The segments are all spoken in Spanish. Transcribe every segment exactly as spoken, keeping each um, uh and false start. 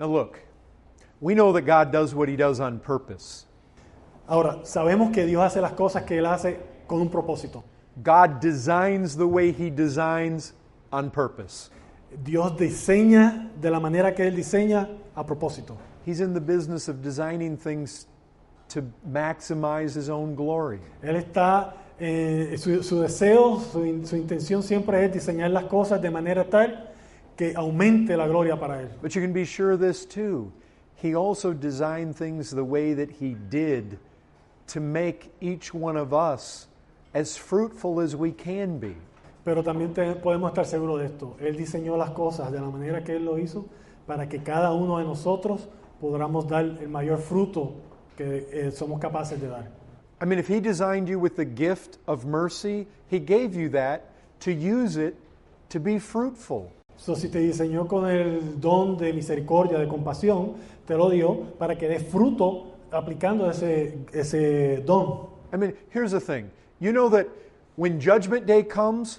Now look, we know that God does what he does on purpose. Ahora, sabemos que Dios hace las cosas que Él hace con un propósito. God designs the way he designs on purpose. Dios diseña de la manera que Él diseña a propósito. He's in the business of designing things to maximize his own glory. Él está, eh, su, su deseo, su, su intención siempre es diseñar las cosas de manera tal que aumente la gloria para Él. But you can be sure of this too. He also designed things the way that he did to make each one of us as fruitful as we can be. Pero también te, podemos estar seguros de esto. Él diseñó las cosas de la manera que Él lo hizo para que cada uno de nosotros podamos dar el mayor fruto que eh, somos capaces de dar. I mean, if he designed you with the gift of mercy, he gave you that to use it to be fruitful. So, si te diseñó con el don de misericordia, de compasión, te lo dio para que des fruto aplicando ese, ese don. I mean, here's the thing. You know that when Judgment Day comes,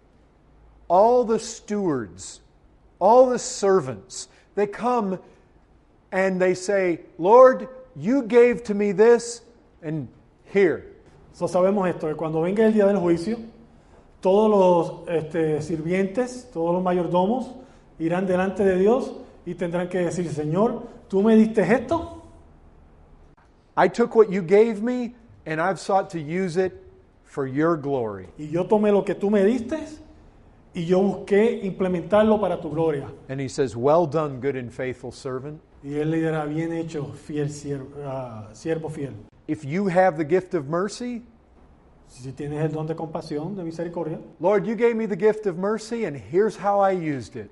all the stewards, all the servants, they come and they say, Lord, you gave to me this, and here. So, sabemos esto, que cuando venga el día del juicio, todos los este, sirvientes, todos los mayordomos irán delante de Dios y tendrán que decir, Señor, ¿tú me diste esto? I took what you gave me and I've sought to use it for your glory. Y yo tomé lo que tú me diste y yo busqué implementarlo para tu gloria. And he says, well done, good and faithful servant. Y él le dirá, bien hecho, fiel siervo, uh, siervo fiel. If you have the gift of mercy, Si tienes el don de compasión, de misericordia, Lord, you gave me the gift of mercy and here's how I used it.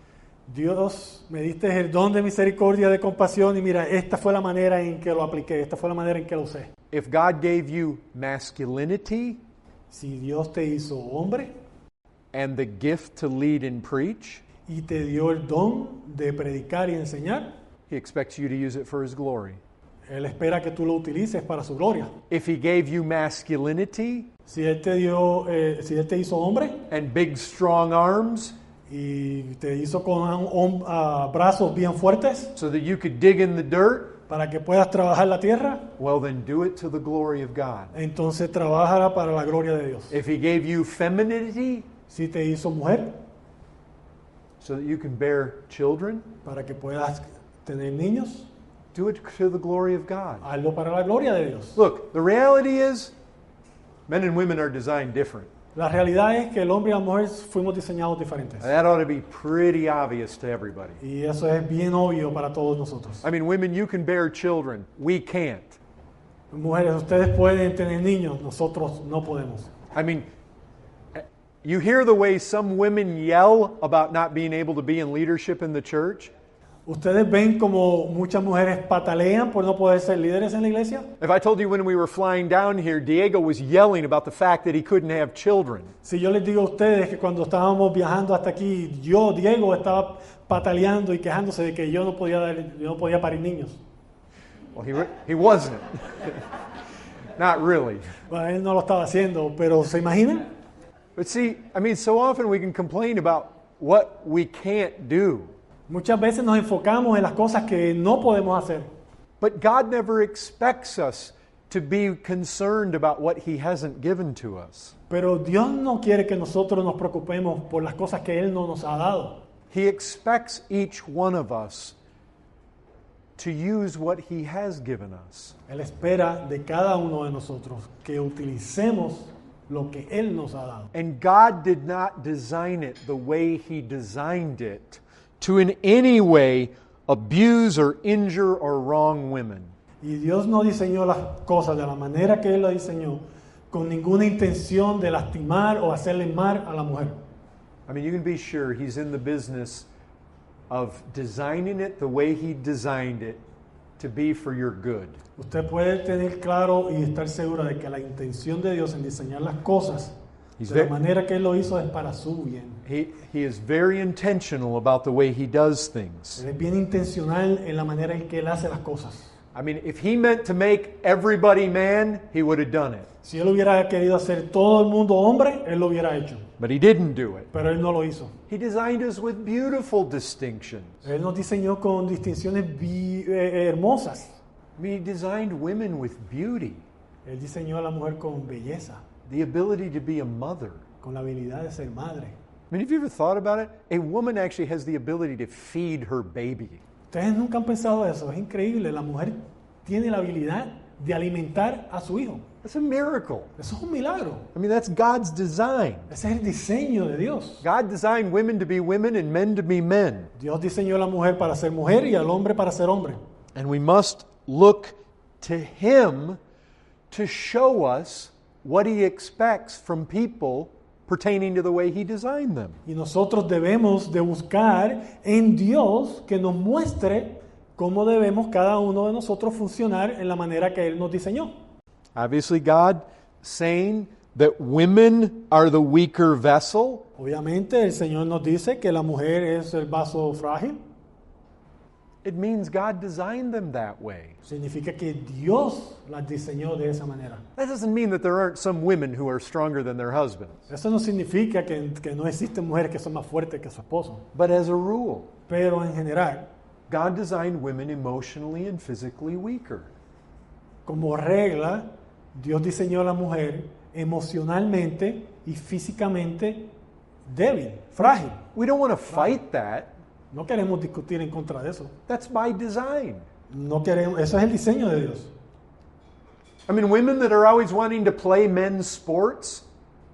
Dios, me diste el don de misericordia, de compasión, y mira, esta fue la manera en que lo apliqué, esta fue la manera en que lo usé. If God gave you masculinity Si Dios te hizo hombre and the gift to lead and preach, y te dio el don de predicar y enseñar, he expects you to use it for his glory. Él espera que tú lo utilices para su gloria. If he gave you masculinity Si Él te dio, eh, si Él te hizo hombre and big strong arms y te hizo con um, uh, brazos bien fuertes so that you could dig in the dirt, para que puedas trabajar la tierra, well then do it to the glory of God. entonces trabajará para la gloria de Dios. If he gave you femininity Si te hizo mujer so that you can bear children, para que puedas tener niños, do it to the glory of God. hazlo para la gloria de Dios. Look, the reality is men and women are designed different. La realidad es que el hombre y la mujer fuimos diseñados diferentes. That ought to be pretty obvious to everybody. Y eso es bien obvio para todos nosotros. I mean, women, you can bear children. We can't. Mujeres, ustedes pueden tener niños, nosotros no podemos. I mean, you hear the way some women yell about not being able to be in leadership in the church? ¿Ustedes ven como muchas mujeres patalean por no poder ser líderes en la iglesia? If I told you when we were flying down here, Diego was yelling about the fact that he couldn't have children. Si yo les digo a ustedes que cuando estábamos viajando hasta aquí, yo, Diego, estaba pataleando y quejándose de que yo no podía, dar, yo no podía parir niños. Well, he, he wasn't. Not really. Bueno, él no lo estaba haciendo, pero ¿se imaginan? But see, I mean, so often we can complain about what we can't do. Muchas veces nos enfocamos en las cosas que no podemos hacer. But God never expects us to be concerned about what He hasn't given to us. Pero Dios no quiere que nosotros nos preocupemos por las cosas que Él no nos ha dado. He expects each one of us to use what He has given us. Él espera de cada uno de nosotros que utilicemos lo que Él nos ha dado. And God did not design it the way He designed it to in any way abuse or injure or wrong women. Y Dios no diseñó las cosas de la manera que Él las diseñó con ninguna intención de lastimar o hacerle mal a la mujer. I mean, you can be sure He's in the business of designing it the way He designed it to be for your good. Usted puede tener claro y estar seguro de que la intención de Dios en diseñar las cosas He's de la very, manera que Él lo hizo es para su bien. he, he is very intentional about the way He does things. Él es bien intencional en la manera en que Él hace las cosas. I mean, if he meant to make everybody man, he would have done it. Si él hubiera querido hacer todo el mundo hombre, él lo hubiera hecho. But he didn't do it. Pero él no lo hizo. He designed us with beautiful distinctions. Él nos diseñó con distinciones bi- eh, hermosas. I mean, he designed women with beauty, Él diseñó a la mujer con belleza, the ability to be a mother. con la habilidad de ser madre. I mean, have you ever thought about it? A woman actually has the ability to feed her baby. Ustedes nunca han pensado eso, es increíble. La mujer tiene la habilidad de alimentar a su hijo. That's a miracle. Eso es un milagro. I mean, that's God's design. Ese es el diseño de Dios. God designed women to be women and men to be men. Dios diseñó a la mujer para ser mujer y al hombre para ser hombre. And we must look to Him to show us what He expects from people pertaining to the way He designed them. Y nosotros debemos de buscar en Dios que nos muestre cómo debemos cada uno de nosotros funcionar en la manera que Él nos diseñó. Obviously, God saying that women are the weaker vessel. Obviamente el Señor nos dice que la mujer es el vaso frágil. It means God designed them that way. Significa que Dios las diseñó de esa manera. That doesn't mean that there aren't some women who are stronger than their husbands. Eso no significa que, que no existen mujeres que son más fuertes que su esposo. But as a rule, Pero en general, God designed women emotionally and physically weaker. como regla, Dios diseñó a la mujer emocionalmente y físicamente débil, frágil. We don't want to fight that. No queremos discutir en contra de eso. That's by design. No queremos, eso es el diseño de Dios. I mean, women that are always wanting to play men's sports,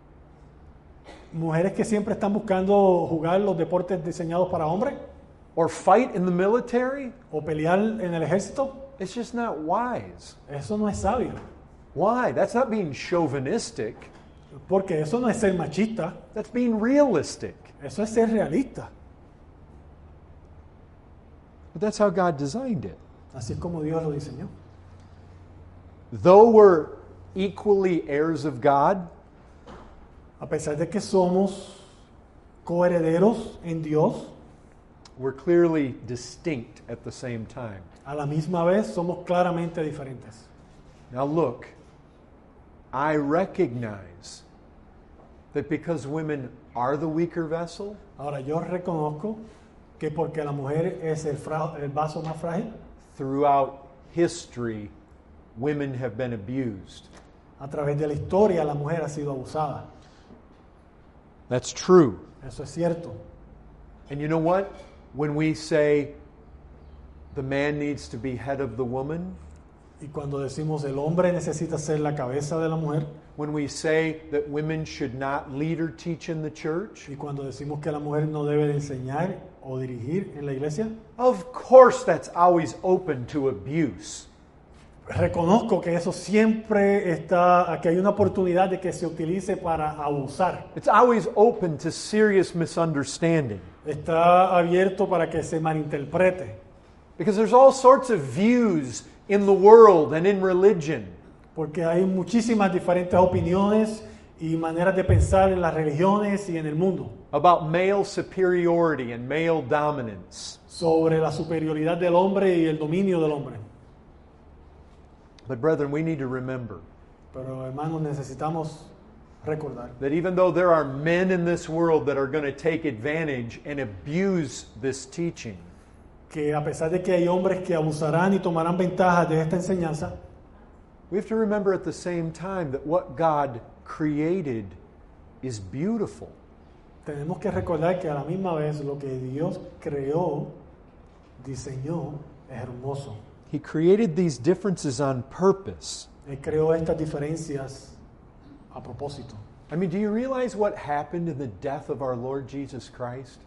Mujeres que siempre están buscando jugar los deportes diseñados para hombres or fight in the military, o pelear en el ejército, it's just not wise. eso no es sabio. Why? That's not being chauvinistic. Porque eso no es ser machista, That's being realistic. eso es ser realista. But that's how God designed it. Así es como Dios lo diseñó. Though we're equally heirs of God, A pesar de que somos coherederos en Dios, we're clearly distinct at the same time. a la misma vez somos claramente diferentes. Now look, I recognize that because women are the weaker vessel, Ahora, yo reconozco que porque la mujer es el, fra- el vaso más frágil, throughout history, women have been abused. a través de la historia la mujer ha sido abusada. That's true. Eso es cierto. And you know what? When we say the man needs to be head of the woman, Y cuando decimos el hombre necesita ser la cabeza de la mujer, when we say that women should not lead or teach in the church, y cuando decimos que la mujer no debe de enseñar o dirigir en la iglesia, of course that's always open to abuse. reconozco que eso siempre está, que hay una oportunidad de que se utilice para abusar. It's always open to serious misunderstanding. Está abierto para que se malinterprete. Because there's all sorts of views in the world and in religion Porque hay muchísimas diferentes opiniones y maneras de pensar en las religiones y en el mundo about male superiority and male dominance. sobre la superioridad del hombre y el dominio del hombre. But brethren, we need to remember Pero hermanos, necesitamos recordar that even though there are men in this world that are going to take advantage and abuse this teaching, que a pesar de que hay hombres que abusarán y tomarán ventaja de esta enseñanza, we have to remember at the same time that what God created is beautiful. tenemos que recordar que a la misma vez lo que Dios creó, diseñó, es hermoso. He created these differences on purpose. Él creó estas diferencias a propósito. I mean, do you realize what happened in the death of our Lord Jesus Christ?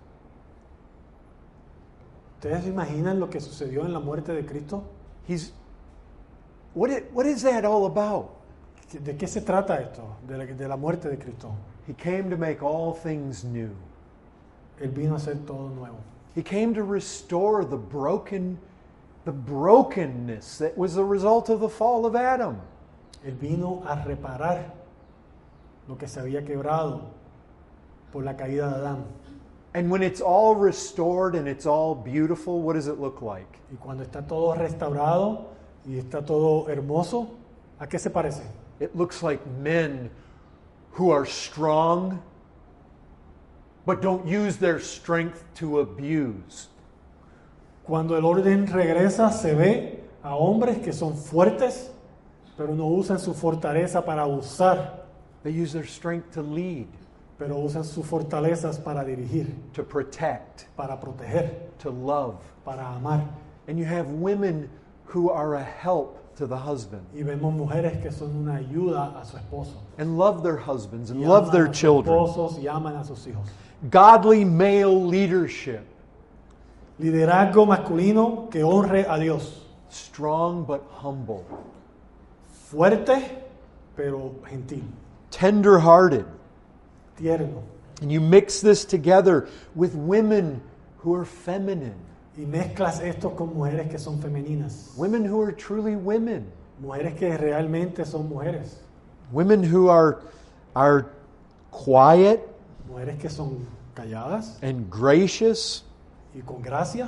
¿Ustedes se imaginan lo que sucedió en la muerte de Cristo? He's what it, what is that all about? ¿De qué se trata esto? De la, de la muerte de Cristo. He came to make all things new. Él vino a hacer todo nuevo. He came to restore the broken the brokenness that was the result of the fall of Adam. Él vino a reparar lo que se había quebrado por la caída de Adán. And when it's all restored and it's all beautiful, what does it look like? Y cuando está todo restaurado y está todo hermoso, ¿a qué se parece? It looks like men who are strong, but don't use their strength to abuse. Cuando el orden regresa, se ve a hombres que son fuertes, pero no usan su fortaleza para abusar, They use their strength to lead, pero usan sus fortalezas para dirigir, to protect, para proteger, to love. para amar. And you have women who are a help to the husband Y vemos mujeres que son una ayuda a su esposo. and love their husbands and Y love aman their a sus children. esposos y aman a sus hijos. Godly male leadership, Liderazgo masculino que honre a Dios. strong but humble, Fuerte, pero gentil. tender-hearted. Tierno. And you mix this together with women who are feminine, Y mezclas esto con mujeres que son femeninas. women who are truly women, Mujeres que realmente son mujeres. women who are, are quiet Mujeres que son calladas and gracious. y con gracia.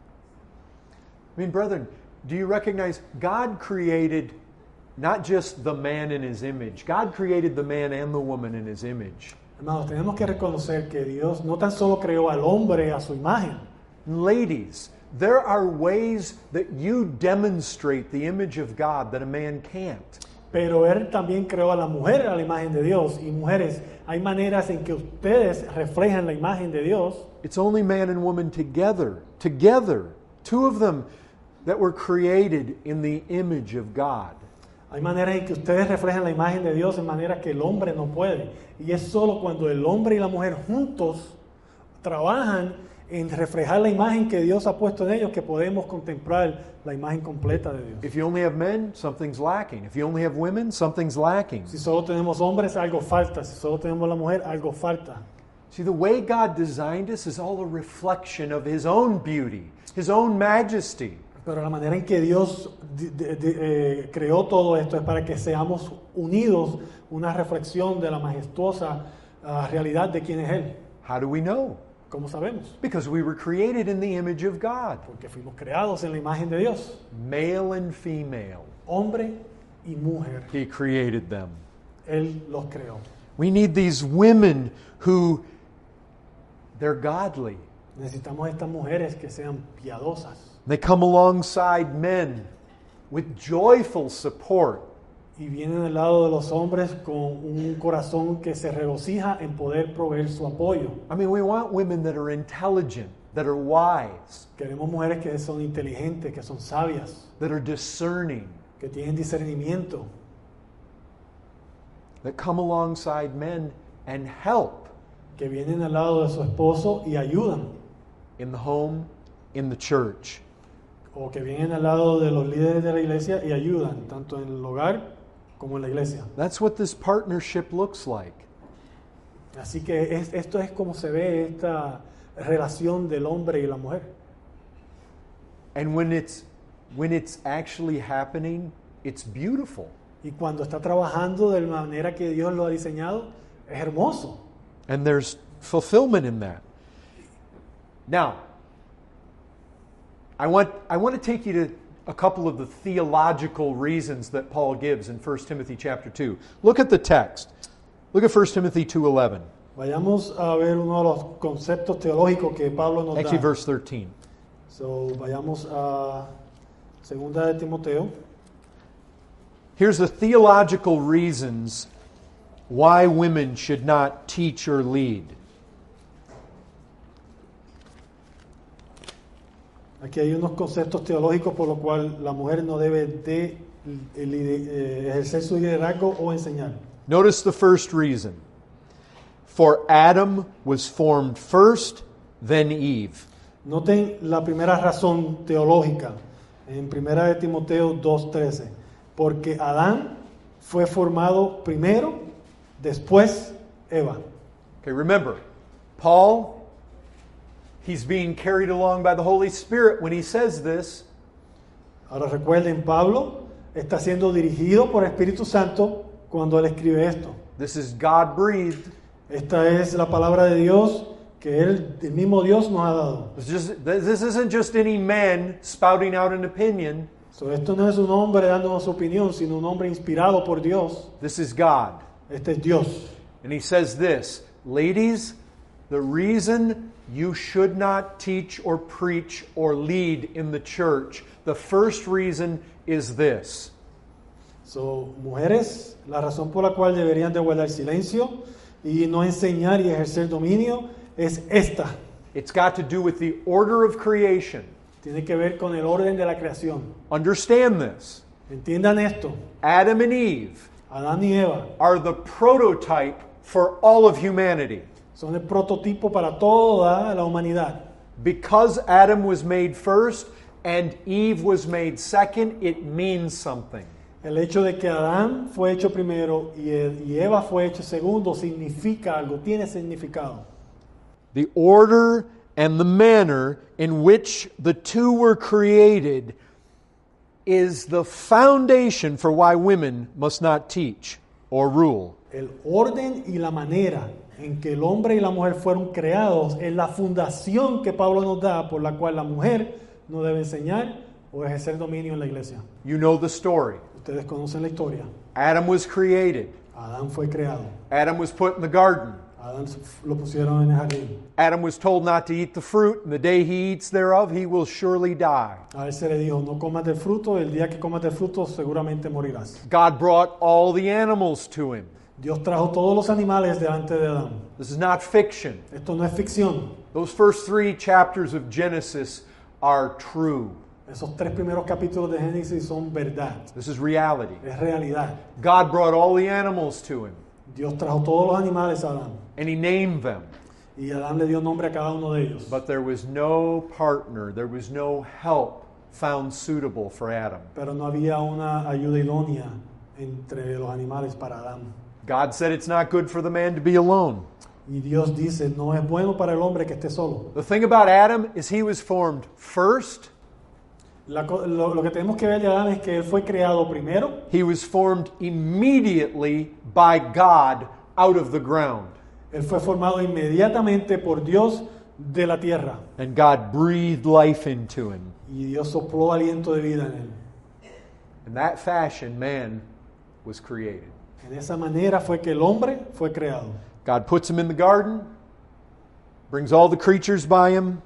I mean, brethren, do you recognize God created not just the man in his image, God created the man and the woman in his image. Hermanos, tenemos que reconocer que Dios no tan solo creó al hombre a su imagen. Ladies, there are ways that you demonstrate the image of God that a man can't. Pero Él también creó a la mujer a la imagen de Dios. Y mujeres, hay maneras en que ustedes reflejan la imagen de Dios. It's only man and woman together, together, two of them that were created in the image of God. Hay maneras en que ustedes reflejan la imagen de Dios en maneras que el hombre no puede. Y es solo cuando el hombre y la mujer juntos trabajan en reflejar la imagen que Dios ha puesto en ellos que podemos contemplar la imagen completa de Dios. If you only have men, something's lacking. If you only have women, something's lacking. Si solo tenemos hombres, algo falta. Si solo tenemos la mujer, algo falta. See, the way God designed us is all a reflection of His own beauty, His own majesty. Pero la manera en que Dios de- de- de- eh, creó todo esto es para que seamos unidos, una reflexión de la majestuosa ah, realidad de quién es Él. How do we know? ¿Cómo sabemos? Because we were created in the image of God, Porque fuimos creados en la imagen de Dios, male and female. hombre y mujer. He created them. Él los creó. We need these women who, they're godly. Necesitamos estas mujeres que sean piadosas They come alongside men with joyful support. y vienen al lado de los hombres con un corazón que se regocija en poder proveer su apoyo. I mean, we want women that are intelligent, that are wise, Queremos mujeres que son inteligentes, que son sabias, that are discerning, que tienen discernimiento, that come alongside men and help que vienen al lado de su esposo y ayudan, in the home, in the church. o que vienen al lado de los líderes de la iglesia y ayudan, tanto en el hogar como en la iglesia. That's what this partnership looks like. Así que es- esto es como se ve esta relación del hombre y la mujer. And when it's when it's actually happening, it's beautiful. Y cuando está trabajando de la manera que Dios lo ha diseñado, es hermoso. And there's fulfillment in that. Now, I want I want to take you to a couple of the theological reasons that Paul gives in First Timothy chapter two. Look at the text. Look at First Timothy two eleven. Vayamos a ver uno de los conceptos teológicos que Pablo nos Actually, da. verse thirteen. So, vayamos a Segunda de Timoteo. Here's the theological reasons why women should not teach or lead. Aquí hay unos conceptos teológicos por los cuales la mujer no debe de el lider- eh, ejercer su liderazgo o enseñar. Notice the first reason. For Adam was formed first, then Eve. Noten la primera razón teológica en Primera de Timoteo dos trece. Porque Adán fue formado primero, después Eva. Okay, remember, Paul, he's being carried along by the Holy Spirit when he says this. Ahora recuerden, Pablo está siendo dirigido por el Espíritu Santo cuando él escribe esto. This is God breathed. Esta es la palabra de Dios que él, el mismo Dios nos ha dado. This, just, this isn't just any man spouting out an opinion. So, esto no es un hombre dándonos su opinión, sino un hombre inspirado por Dios. This is God. Este es Dios. And he says this, ladies, the reason you should not teach or preach or lead in the church, the first reason is this. So, mujeres, la razón por la cual deberían de guardar silencio y no enseñar y ejercer dominio es esta. It's got to do with the order of creation. Tiene que ver con el orden de la creación. Understand this. Entiendan esto. Adam and Eve Adán y Eva are the prototype for all of humanity. son el prototipo para toda la humanidad. Because Adam was made first and Eve was made second, it means something. El hecho de que Adán fue hecho primero y y Eva fue hecho segundo significa algo, tiene significado. The order and the manner in which the two were created is the foundation for why women must not teach or rule. El orden y la manera en que el hombre y la mujer fueron creados es la fundación que Pablo nos da por la cual la mujer no debe enseñar o ejercer dominio en la iglesia. You know the story. Ustedes conocen la historia. Adam was created. Adán fue creado. Adam was put in the garden. Adán lo pusieron en el jardín. Adam was told not to eat the fruit, and the day he eats thereof, he will surely die. A él se le dijo, no comas del fruto, el día que comas del fruto seguramente morirás. God brought all the animals to him. Dios trajo todos los animales delante de Adán. This is not fiction. Esto no es ficción. Those first three chapters of Genesis are true. Esos tres primeros capítulos de Génesis son verdad. This is reality. Es realidad. God brought all the animals to him, Dios trajo todos los animales a Adán. and he named them. Y Adán le dio nombre a cada uno de ellos. But there was no partner, there was no help found suitable for Adam. Pero no había una ayuda idónea entre los animales para Adán. God said it's not good for the man to be alone. Y Dios dice, no es bueno para el hombre que esté solo. The thing about Adam is he was formed first, La co- lo, lo que tenemos que ver de Adán es que él fue creado primero. he was formed immediately by God out of the ground. Él fue formado inmediatamente por Dios de la tierra. And God breathed life into him. Y Dios sopló aliento de vida en él. In that fashion, man was created. En esa manera fue que el hombre fue creado. God puts him in the garden, brings all the creatures by him.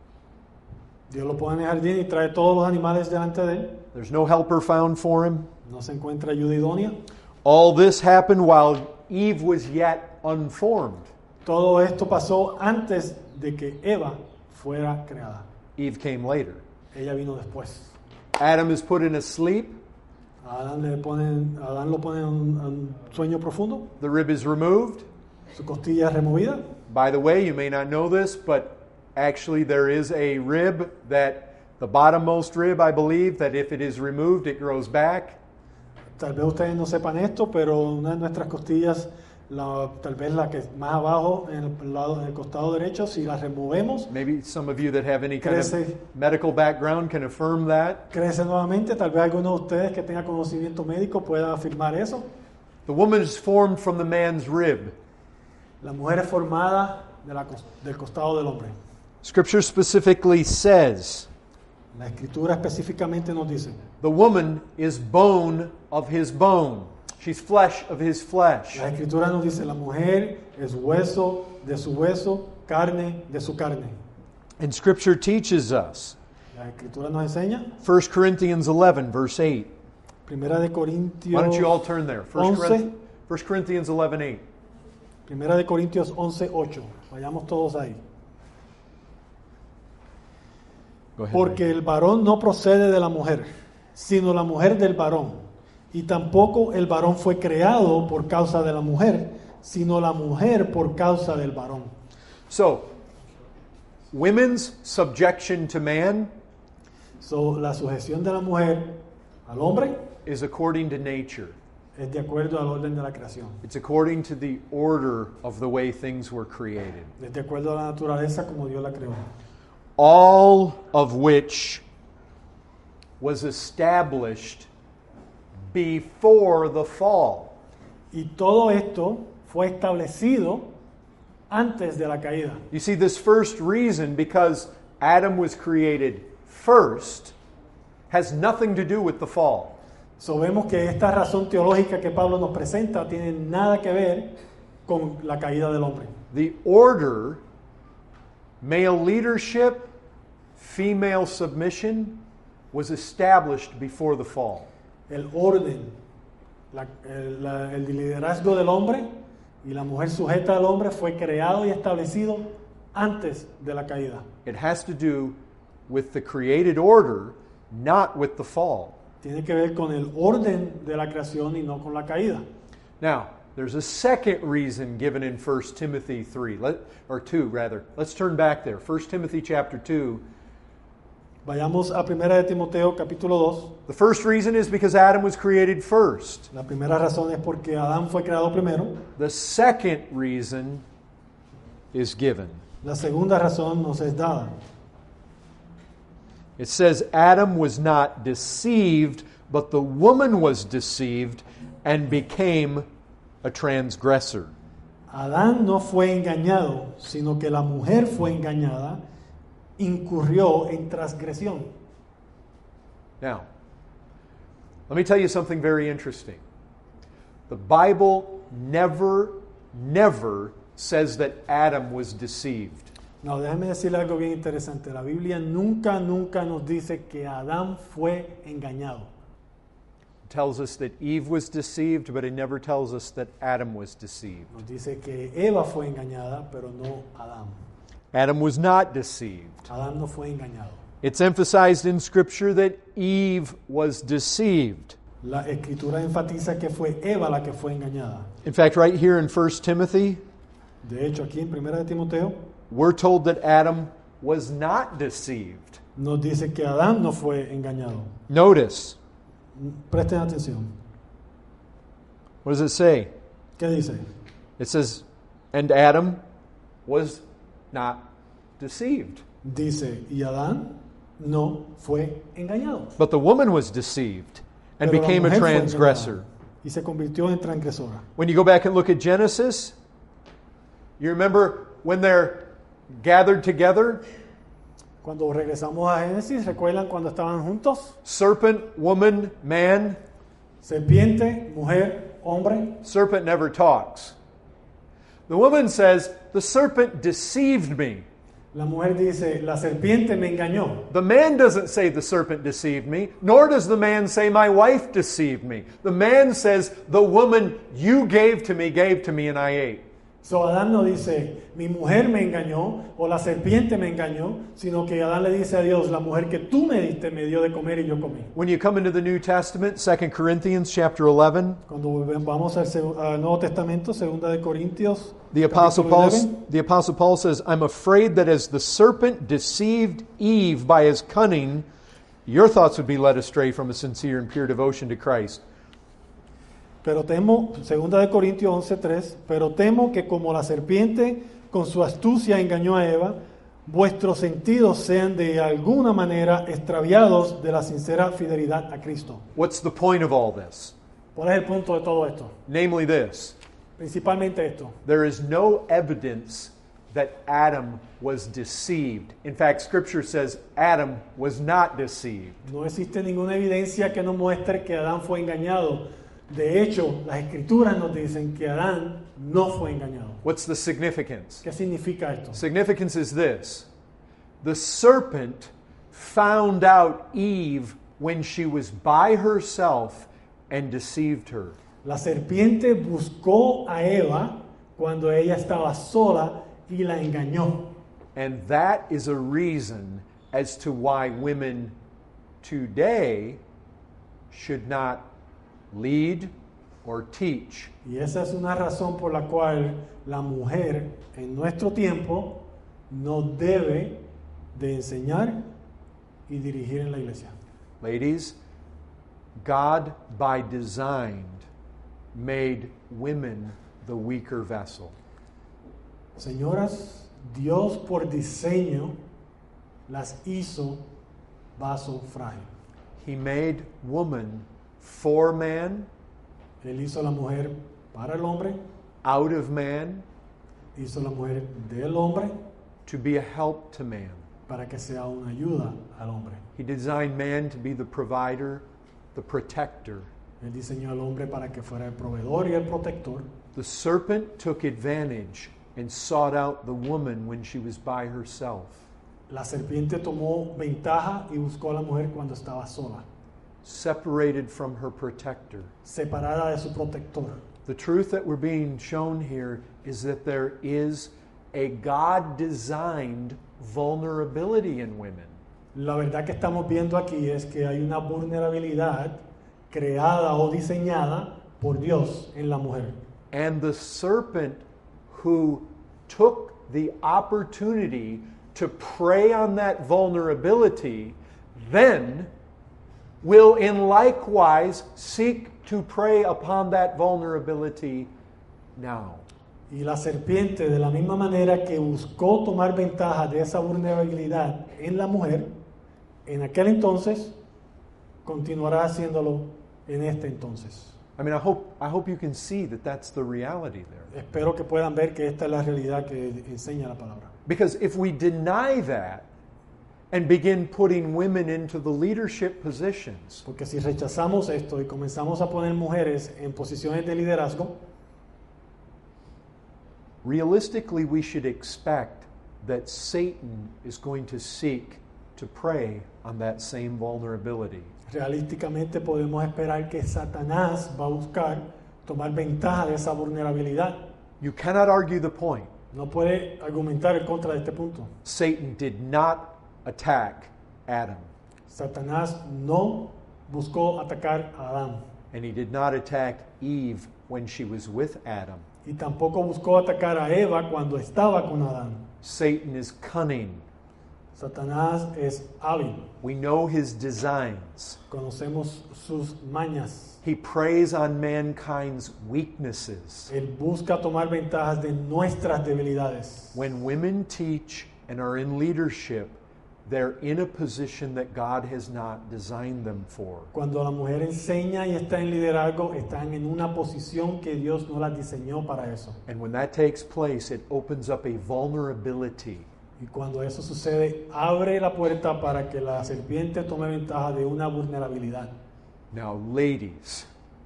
Dios lo pone en el jardín y trae todos los animales delante de él. There's no helper found for him. No se encuentra ayuda idónea. All this happened while Eve was yet unformed. Todo esto pasó antes de que Eva fuera creada. Eve came later. Ella vino después. Adam is put in a sleep. A Adán, le ponen, a Adán lo ponen en un, en un sueño profundo. The rib is removed. Su costilla es removida. By the way, you may not know this, but actually there is a rib that, the bottommost rib, I believe, that if it is removed, it grows back. Tal vez ustedes no sepan esto, pero una de nuestras costillas, la, tal vez la que es más abajo, en el, lado, en el costado derecho, si la removemos, Maybe some of you that have any kind of Crece. medical background can affirm that. crece nuevamente. Tal vez alguno de ustedes que tenga conocimiento médico pueda afirmar eso. The woman is formed from the man's rib. La mujer es formada de la, cos- del costado del hombre. Scripture specifically says, La escritura específicamente nos dice, the woman is bone of his bone. She's flesh of his flesh. la escritura nos dice, la mujer es hueso de su hueso, carne de su carne. And Scripture teaches us, La escritura nos enseña, First Corinthians eleven, verse eight. Primera de Corintios, Why don't you all turn there? First once. Corinth- First Corinthians eleven, eight. Primera de Corintios once, ocho. Vayamos todos ahí. Go ahead. Porque el varón no procede de la mujer, sino la mujer del varón. Y tampoco el varón fue creado por causa de la mujer, sino la mujer por causa del varón. So, women's subjection to man So, la sujeción de la mujer al hombre is according to nature. es de acuerdo al orden de la creación. It's according to the order of the way things were created. Es de acuerdo a la naturaleza como Dios la creó. All of which was established before the fall. Y todo esto fue establecido antes de la caída. You see, this first reason, because Adam was created first, has nothing to do with the fall. So vemos que esta razón teológica que Pablo nos presenta tiene nada que ver con la caída del hombre. The order, male leadership, female submission, was established before the fall. El orden, la- el, la- el liderazgo del hombre y la mujer sujeta al hombre fue creado y establecido antes de la caída. It has to do with the created order, not with the fall. Tiene que ver con el orden de la creación y no con la caída. Now, there's a second reason given in First Timothy three, let, or two rather. Let's turn back there. First Timothy chapter two. Vayamos a Primera de Timoteo capítulo dos. The first reason is because Adam was created first. La primera razón es porque Adán fue creado primero. The second reason is given. La segunda razón nos es dada. It says Adam was not deceived, but the woman was deceived and became a transgressor. Adán no fue engañado, sino que la mujer fue engañada, incurrió en transgresión. Now, let me tell you something very interesting. The Bible never, never says that Adam was deceived. No, déjame decirle algo bien interesante. La Biblia nunca, nunca nos dice que Adán fue engañado. It tells us that Eve was deceived, but it never tells us that Adam was deceived. Nos dice que Eva fue engañada, pero no Adán. Adam was not deceived. Adán no fue engañado. It's emphasized in Scripture that Eve was deceived. La Escritura enfatiza que fue Eva la que fue engañada. In fact, right here in First Timothy, De hecho, aquí en Primera de Timoteo we're told that Adam was not deceived. nos dice que Adán no fue engañado. Notice, Presten atención. what does it say? ¿Qué dice? It says, and Adam was not deceived. Dice, y Adán no fue engañado. But the woman was deceived and Pero la became a mujer fue transgressor. engañada y se convirtió en transgresora. When you go back and look at Genesis, you remember when they're gathered together, Cuando regresamos a Génesis, ¿recuerdan cuando estaban juntos? serpent, woman, man. Serpiente, mujer, hombre. Serpent never talks. The woman says, the serpent deceived me. La mujer dice, la serpiente me engañó. The man doesn't say the serpent deceived me, nor does the man say my wife deceived me. The man says, the woman you gave to me gave to me and I ate. So Adán no dice, mi mujer me engañó o la serpiente me engañó, sino que Adán le dice a Dios, la mujer que tú me diste me dio de comer y yo comí. When you come into the New Testament, Second Corinthians chapter eleven, Cuando vamos al, seg- al Nuevo Testamento, segunda de Corintios, the Apostle, capítulo Paul, once, the Apostle Paul says, I'm afraid that as the serpent deceived Eve by his cunning, your thoughts would be led astray from a sincere and pure devotion to Christ. Pero temo, segunda de Corintios once tres, pero temo que como la serpiente con su astucia engañó a Eva, vuestros sentidos sean de alguna manera extraviados de la sincera fidelidad a Cristo. What's the point of all this? ¿Cuál es el punto de todo esto? Namely this, Principalmente esto. there is no evidence that Adam was deceived. In fact, Scripture says Adam was not deceived. No existe ninguna evidencia que nos muestre que Adán fue engañado. De hecho, las Escrituras nos dicen que Adán no fue engañado. What's the significance? ¿Qué significa esto? Significance is this. The serpent found out Eve when she was by herself and deceived her. La serpiente buscó a Eva cuando ella estaba sola y la engañó. And that is a reason as to why women today should not lead or teach. Y esa es una razón por la cual la mujer en nuestro tiempo no debe de enseñar y dirigir en la iglesia. Ladies, God by design made women the weaker vessel. Señoras, Dios por diseño las hizo vaso frágil. He made woman for man, Él hizo la mujer para el hombre, out of man, hizo la mujer del hombre to be a help to man. para que sea una ayuda al hombre. He designed man to be the provider, the protector. Él diseñó al hombre para que fuera el proveedor y el protector. The serpent took advantage and sought out the woman when she was by herself. La serpiente tomó ventaja y buscó a la mujer cuando estaba sola, Separated from her protector. separada de su protector. The truth that we're being shown here is that there is a God-designed vulnerability in women. La verdad que estamos viendo aquí es que hay una vulnerabilidad creada o diseñada por Dios en la mujer. And the serpent who took the opportunity to prey on that vulnerability then will in likewise seek to prey upon that vulnerability now. Y la serpiente, de la misma manera que buscó tomar ventaja de esa vulnerabilidad en la mujer, en aquel entonces, continuará haciéndolo en este entonces. I mean, I hope I hope you can see that that's the reality there. Espero que puedan ver que esta es la realidad que enseña la palabra. Because if we deny that and begin putting women into the leadership positions, Porque si rechazamos esto y comenzamos a poner mujeres en posiciones de liderazgo, realistically we should expect that Satan is going to seek to prey on that same vulnerability. realísticamente podemos esperar que Satanás va a buscar tomar ventaja de esa vulnerabilidad. You cannot argue the point. No puede argumentar en contra de este punto. Satan did not attack Adam, Satanás no buscó atacar a Adán and he did not attack Eve when she was with Adam. y tampoco buscó atacar a Eva cuando estaba con Adán. Satan is cunning. Satanás es hábil. We know his designs. Conocemos sus mañas. He preys on mankind's weaknesses. Él busca tomar ventajas de nuestras debilidades. When women teach and are in leadership, they're in a position that God has not designed them for. Cuando la mujer enseña y está en liderazgo, están en una posición que Dios no las diseñó para eso. And when that takes place, it opens up a vulnerability. Y cuando eso sucede, abre la puerta para que la serpiente tome ventaja de una vulnerabilidad. Now, ladies,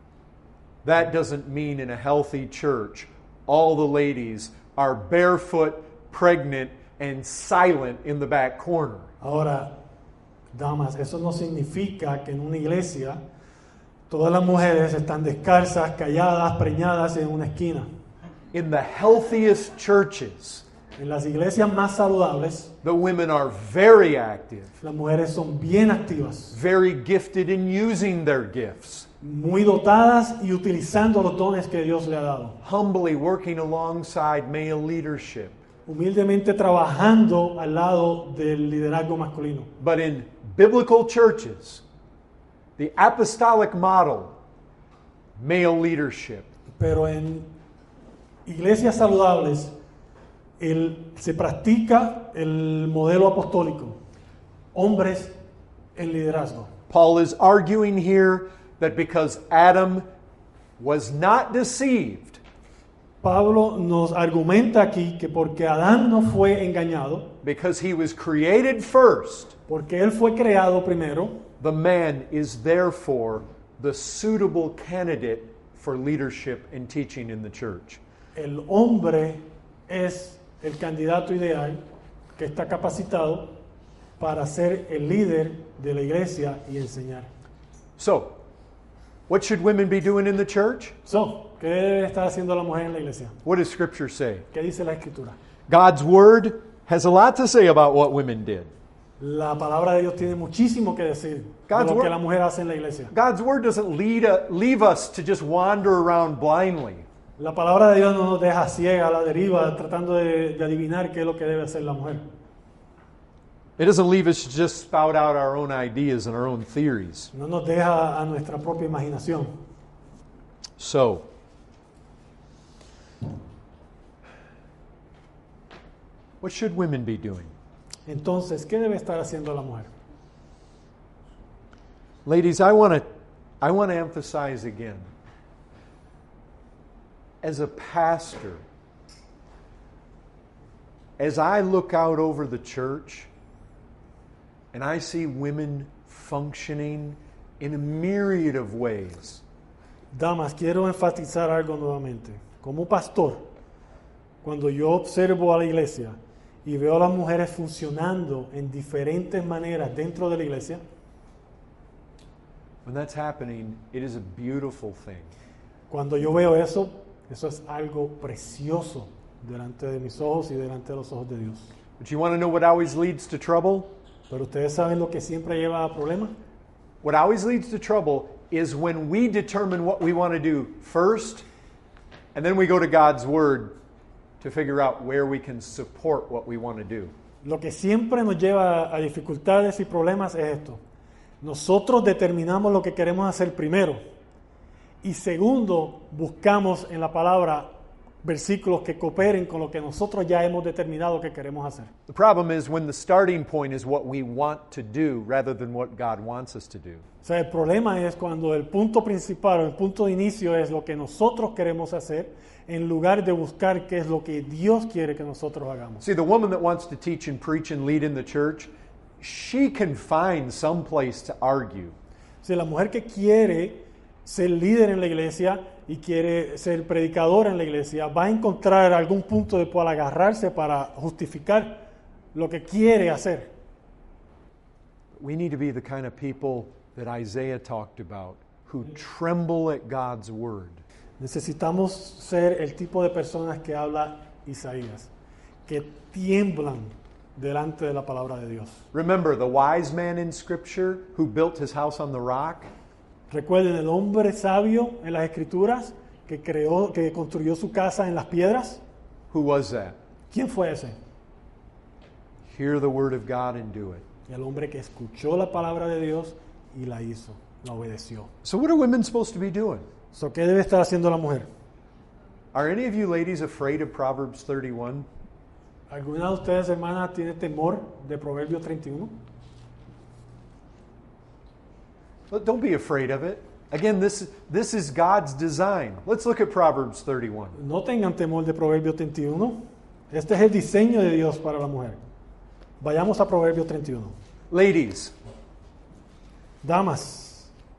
that doesn't mean in a healthy church all the ladies are barefoot, pregnant, and silent in the back corner. Ahora, damas, eso no significa que en una iglesia todas las mujeres están descalzas, calladas, preñadas en una esquina. In the healthiest churches, En las iglesias más saludables, the women are very active, las mujeres son bien activas, very gifted in using their gifts, muy dotadas y utilizando los dones que Dios le ha dado. humbly working alongside male leadership. Humildemente trabajando al lado del liderazgo masculino. But in biblical churches, the apostolic model, male leadership. Pero en iglesias saludables el, se practica el modelo apostólico. Hombres en liderazgo. Paul is arguing here that because Adam was not deceived, Pablo nos argumenta aquí que porque Adán no fue engañado, because he was created first, porque él fue creado primero, the man is therefore the suitable candidate for leadership and teaching in the church. el hombre es el candidato ideal que está capacitado para ser el líder de la iglesia y enseñar. So, what should women be doing in the church? So, ¿qué debe estar haciendo la mujer en la iglesia? What does Scripture say? ¿Qué dice la Escritura? God's Word has a lot to say about what women did. La palabra de Dios tiene muchísimo que decir de God's lo que word- la mujer hace en la iglesia. God's Word doesn't lead a, leave us to just wander around blindly. La palabra de Dios no nos deja ciega a la deriva tratando de, de adivinar qué es lo que debe hacer la mujer. It doesn't leave us to just spout out our own ideas and our own theories. No nos deja a nuestra propia imaginación. So, what should women be doing? Entonces, ¿qué debe estar haciendo la mujer? Ladies, I want to I want to emphasize again. As a pastor, as I look out over the church, And I see women functioning in a myriad of ways. Damas, quiero enfatizar algo nuevamente. Como pastor, cuando yo observo a la iglesia y veo a las mujeres funcionando en diferentes maneras dentro de la iglesia, When that's happening, it is a beautiful thing. cuando yo veo eso, eso es algo precioso delante de mis ojos y delante de los ojos de Dios. But you want to know what always leads to trouble? Pero ustedes saben lo que siempre lleva a problemas. What always leads to trouble is when we determine what we want to do first, and then we go to God's Word to figure out where we can support what we want to do. Lo que siempre nos lleva a dificultades y problemas es esto. Nosotros determinamos lo que queremos hacer primero. Y segundo, buscamos en la palabra versículos que cooperen con lo que nosotros ya hemos determinado que queremos hacer. The problem is when the starting point is what we want to do rather than what God wants us to do. O sea, el problema es cuando el punto principal o el punto de inicio es lo que nosotros queremos hacer en lugar de buscar qué es lo que Dios quiere que nosotros hagamos. See, the woman that wants to teach and preach and lead in the church, she can find some place to argue. O sea, la mujer que quiere ser líder en la iglesia y quiere ser predicadora en la iglesia va a encontrar algún punto de cual agarrarse para justificar lo que quiere hacer. We need to be the kind of people that Isaiah talked about, who tremble at God's word. Necesitamos ser el tipo de personas que habla Isaías, que tiemblan delante de la palabra de Dios. Remember the wise man in Scripture who built his house on the rock? Recuerden el hombre sabio en las Escrituras que creó, que construyó su casa en las piedras. Who was that? ¿Quién fue ese? Hear the word of God and do it. El hombre que escuchó la palabra de Dios y la hizo, la obedeció. So what are women supposed to be doing? So, ¿qué debe estar haciendo la mujer? Are any of you ladies afraid of Proverbs thirty-one? ¿Alguna de ustedes, hermanas, tiene temor de Proverbios treinta y uno? But don't be afraid of it. Again, this, this is God's design. Let's look at Proverbs thirty-one. No tengan temor de Proverbios treinta y uno. Este es el diseño de Dios para la mujer. Vayamos a Proverbios treinta y uno. Ladies, Damas,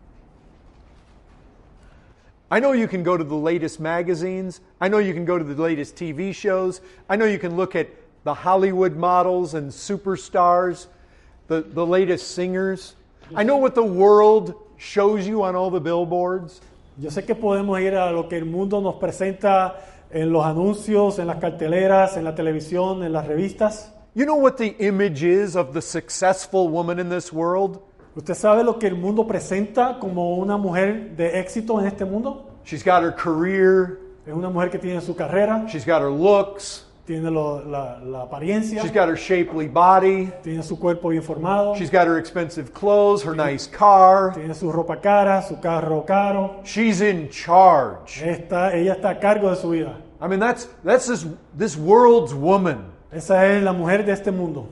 I know you can go to the latest magazines. I know you can go to the latest T V shows. I know you can look at the Hollywood models and superstars, the, the latest singers. I know what the world shows you on all the billboards. yo sé que podemos ir a lo que el mundo nos presenta en los anuncios, en las carteleras, en la televisión, en las revistas. You know what the image is of the successful woman in this world? ¿Usted sabe lo que el mundo presenta como una mujer de éxito en este mundo? She's got her career. Es una mujer que tiene su carrera, She's got her looks. tiene lo- la, la apariencia, She's got her shapely body. tiene su cuerpo bien formado, She's got her expensive clothes, her nice car. tiene su ropa cara, su carro caro. She's in charge. Está, ella está a cargo de su vida. I mean, that's, that's this, this world's woman. Esa es la mujer de este mundo.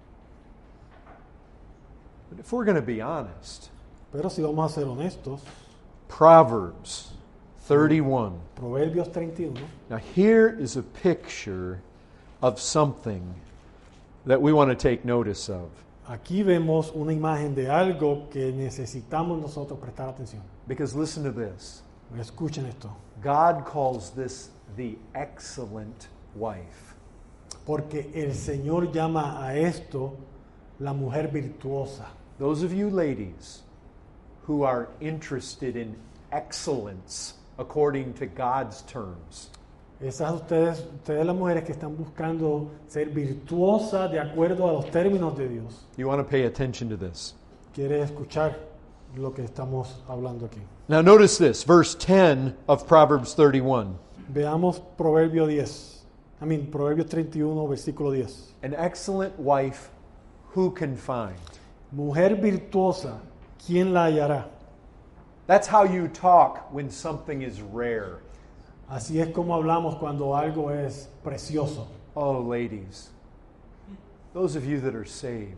But if we're going to be honest, Pero si vamos a ser honestos, Proverbs thirty-one. Proverbios treinta y uno, Now, here is a picture of something that we want to take notice of. aquí vemos una imagen de algo que necesitamos nosotros prestar atención. Because listen to this. Escuchen esto. God calls this the excellent wife. Porque el Señor llama a esto la mujer virtuosa. Those of you ladies who are interested in excellence according to God's terms, Esas ustedes, ustedes las mujeres que están buscando ser virtuosas de acuerdo a los términos de Dios. you want to pay attention to this. Quiere escuchar lo que estamos hablando aquí. Now, notice this, verse ten of Proverbs thirty-one. Veamos Proverbio diez. I mean, Proverbios treinta y uno, versículo diez. An excellent wife, who can find? Mujer virtuosa, ¿quién la hallará? That's how you talk when something is rare. Así es como hablamos cuando algo es precioso. Oh, ladies, those of you that are saved,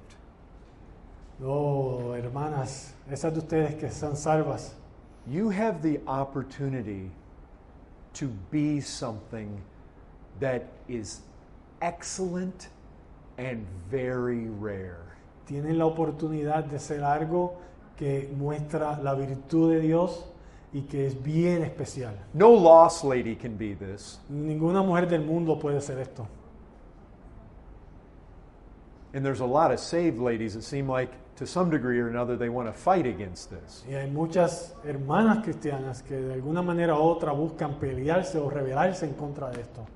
Oh, hermanas, esas de ustedes que están salvas, you have the opportunity to be something that is excellent and very rare. tienen la oportunidad de ser algo que muestra la virtud de Dios y que es bien especial. No lost lady can be this. Ninguna mujer del mundo puede ser esto. And there's a lot of saved ladies that seem like, to some degree or another, they want to fight against this. Y hay muchas hermanas cristianas que de alguna manera u otra buscan pelearse o rebelarse en contra de esto.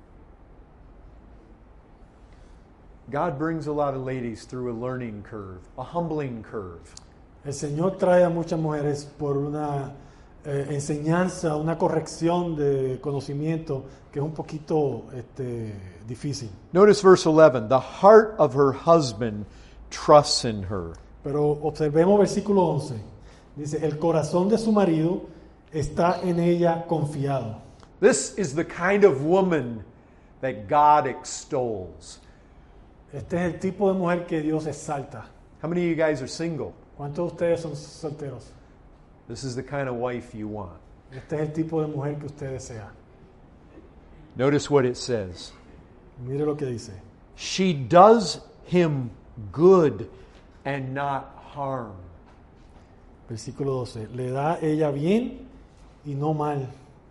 God brings a lot of ladies through a learning curve, a humbling curve. El Señor trae a muchas mujeres por una eh, enseñanza, una corrección de conocimiento que es un poquito este, difícil. Notice verse eleven. The heart of her husband trusts in her. Pero observemos versículo once. Dice, el corazón de su marido está en ella confiado. This is the kind of woman that God extols. Este es el tipo de mujer que Dios exalta. How many of you guys are single? ¿Cuántos de ustedes son solteros? This is the kind of wife you want. Este es el tipo de mujer que usted desea. Notice what it says. Mire lo que dice. She does him good and not harm. Versículo doce. Le da ella bien y no mal.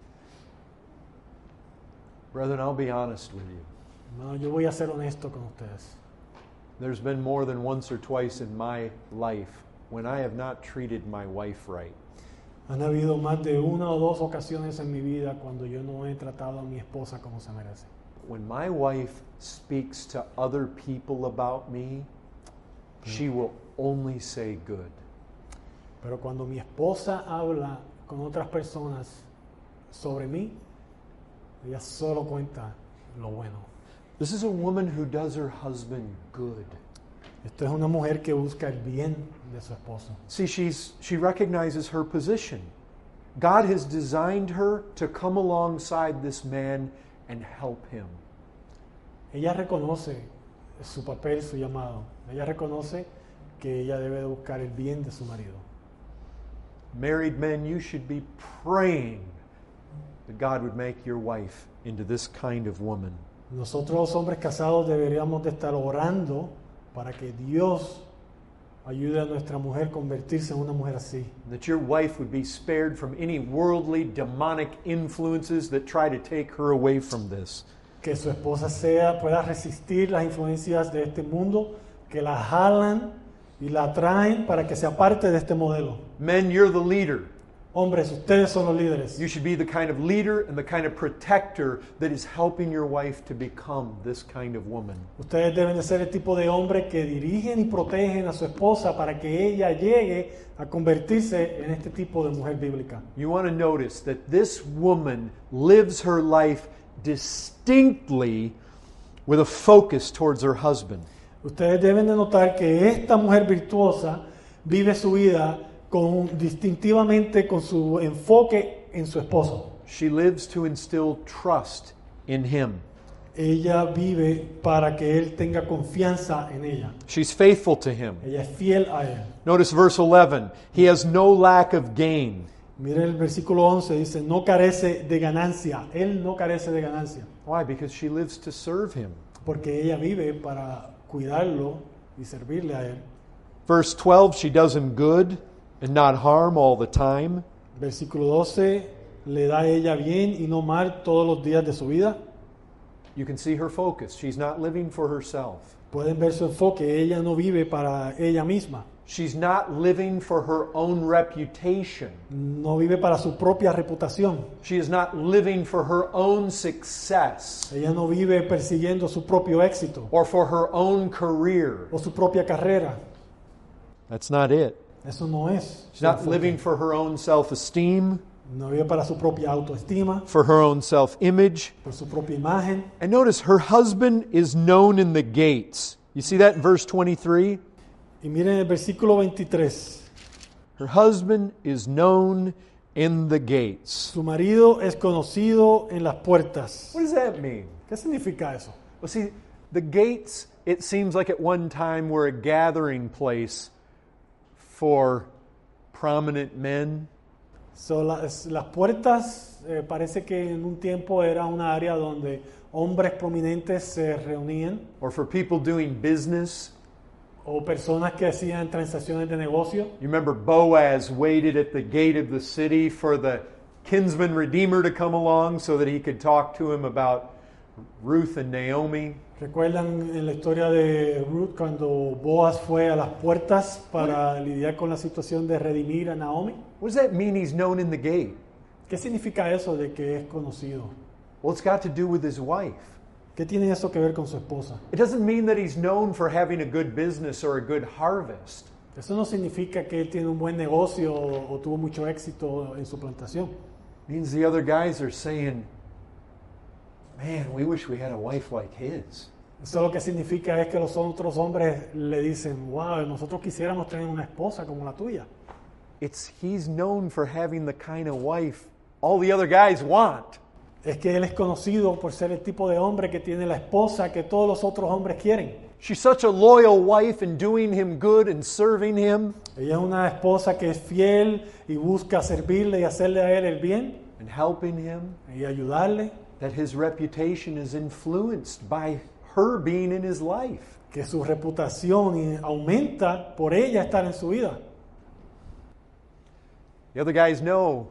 Brethren, I'll be honest with you. No, yo voy a ser honesto con ustedes. There's been more than once or twice in my life when I have not treated my wife right. Han habido más de una o dos ocasiones en mi vida cuando yo no he tratado a mi esposa como se merece. When my wife speaks to other people about me, she will only say good. Pero cuando mi esposa habla con otras personas sobre mí, ella solo cuenta lo bueno. This is a woman who does her husband good. Esto es una mujer que busca el bien de su esposo. See, she's, she recognizes her position. God has designed her to come alongside this man and help him. Ella reconoce su papel, su llamado. Ella reconoce que ella debe de buscar el bien de su marido. Married men, you should be praying that God would make your wife into this kind of woman. Nosotros los hombres casados deberíamos de estar orando para que Dios ayude a nuestra mujer a convertirse en una mujer así. That your wife would be spared from any worldly, demonic influences that try to take her away from this. Que su esposa sea, pueda resistir las influencias de este mundo, que la jalan y la atraen para que se aparte de este modelo. Men, you're the leader. Hombres, ustedes son los líderes. You should be the kind of leader and the kind of protector that is helping your wife to become this kind of woman. Ustedes deben de ser el tipo de hombre que dirigen y protegen a su esposa para que ella llegue a convertirse en este tipo de mujer bíblica. You want to notice that this woman lives her life distinctly with a focus towards her husband. Ustedes deben de notar que esta mujer virtuosa vive su vida con, distintivamente con su enfoque en su esposo. She lives to instill trust in him. Ella vive para que él tenga confianza en ella. She's faithful to him. Ella es fiel a él. Notice verse eleven. He has no lack of gain. Mire el versículo once, dice, no carece de ganancia. Él no carece de ganancia. Why? Because she lives to serve him. Porque ella vive para cuidarlo y servirle a él. Verse twelve, she does him good and not harm all the time. Versículo doce, le da a ella bien y no mal todos los días de su vida. You can see her focus. She's not living for herself. Pueden ver su enfoque. Ella no vive para ella misma. She's not living for her own reputation. No vive para su propia reputación. She is not living for her own success Ella no vive persiguiendo su propio éxito or for her own career. o su propia carrera. That's not it. Eso no es. She's su not enfoque. living for her own self-esteem, No vive para su propia autoestima, for her own self-image. por su propia imagen. And notice her husband is known in the gates. You see that in verse twenty-three? Y miren el versículo veintitrés. Her husband is known in the gates. Su marido es conocido en las puertas. What does that mean? ¿Qué significa eso? Well, see, the gates, it seems like at one time were a gathering place for prominent men. So, las, las puertas eh, parece que en un tiempo era una área donde hombres prominentes se reunían Or for people doing business. o personas que hacían transacciones de negocio. You remember Boaz waited at the gate of the city for the kinsman redeemer to come along so that he could talk to him about Ruth and Naomi. ¿Recuerdan en la historia de Ruth cuando Boaz fue a las puertas para lidiar con la situación de redimir a Naomi? What does that mean he's known in the gate? ¿Qué significa eso de que es conocido? Well, it's got to do with his wife. ¿Qué tiene eso que ver con su esposa? It doesn't mean that he's known for having a good business or a good harvest. Eso no significa que él tiene un buen negocio o, o tuvo mucho éxito en su plantación. It means the other guys are saying, man, we wish we had a wife like his. Eso lo que significa es que los otros hombres le dicen, wow, nosotros quisiéramos tener una esposa como la tuya. It's he's known for having the kind of wife all the other guys want. Es que él es conocido por ser el tipo de hombre que tiene la esposa que todos los otros hombres quieren. She's such a loyal wife and doing him good and serving him Ella es una esposa que es fiel y busca servirle y hacerle a él el bien and helping him y ayudarle, that his reputation is influenced by her being in his life. que su reputación aumenta por ella estar en su vida. The other guys know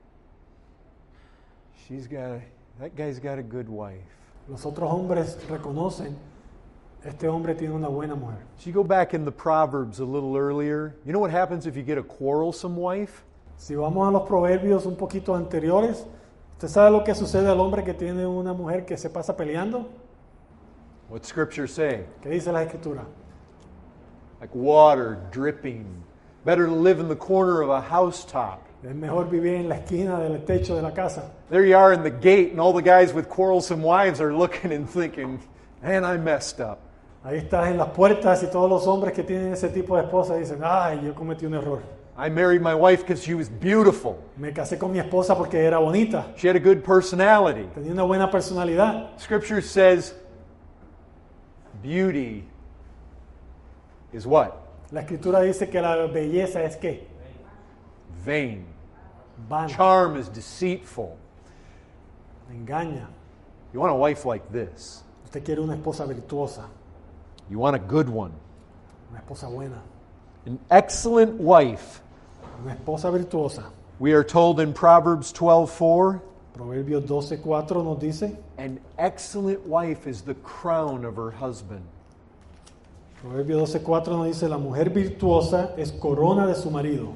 she's got a, that guy's got a good wife. Los otros hombres reconocen, este hombre tiene una buena mujer. So you go back in the Proverbs a little earlier. You know what happens if you get a quarrelsome wife? Si vamos a los proverbios un poquito anteriores, ¿usted sabe lo que sucede al hombre que tiene una mujer que se pasa peleando? What Scripture say? ¿Qué dice la Escritura? Like water dripping. Better to live in the corner of a housetop. Es mejor vivir en la esquina del techo de la casa. There you are in the gate, and all the guys with quarrelsome wives are looking and thinking, man, I messed up. Ahí estás en las puertas y todos los hombres que tienen ese tipo de esposa dicen, ay, yo cometí un error. I married my wife because she was beautiful. Me casé con mi esposa porque era bonita, She had a good personality. tenía una buena personalidad. Scripture says beauty is what? La Escritura dice que la belleza es ¿qué? Vain. Vana, Charm is deceitful. engaña. You want a wife like this. Usted quiere una esposa virtuosa, You want a good one. una esposa buena, An excellent wife. una esposa virtuosa. We are told in Proverbs twelve four, Proverbios doce cuatro nos dice, an excellent wife is the crown of her husband. Proverbios doce cuatro nos dice, la mujer virtuosa es corona de su marido.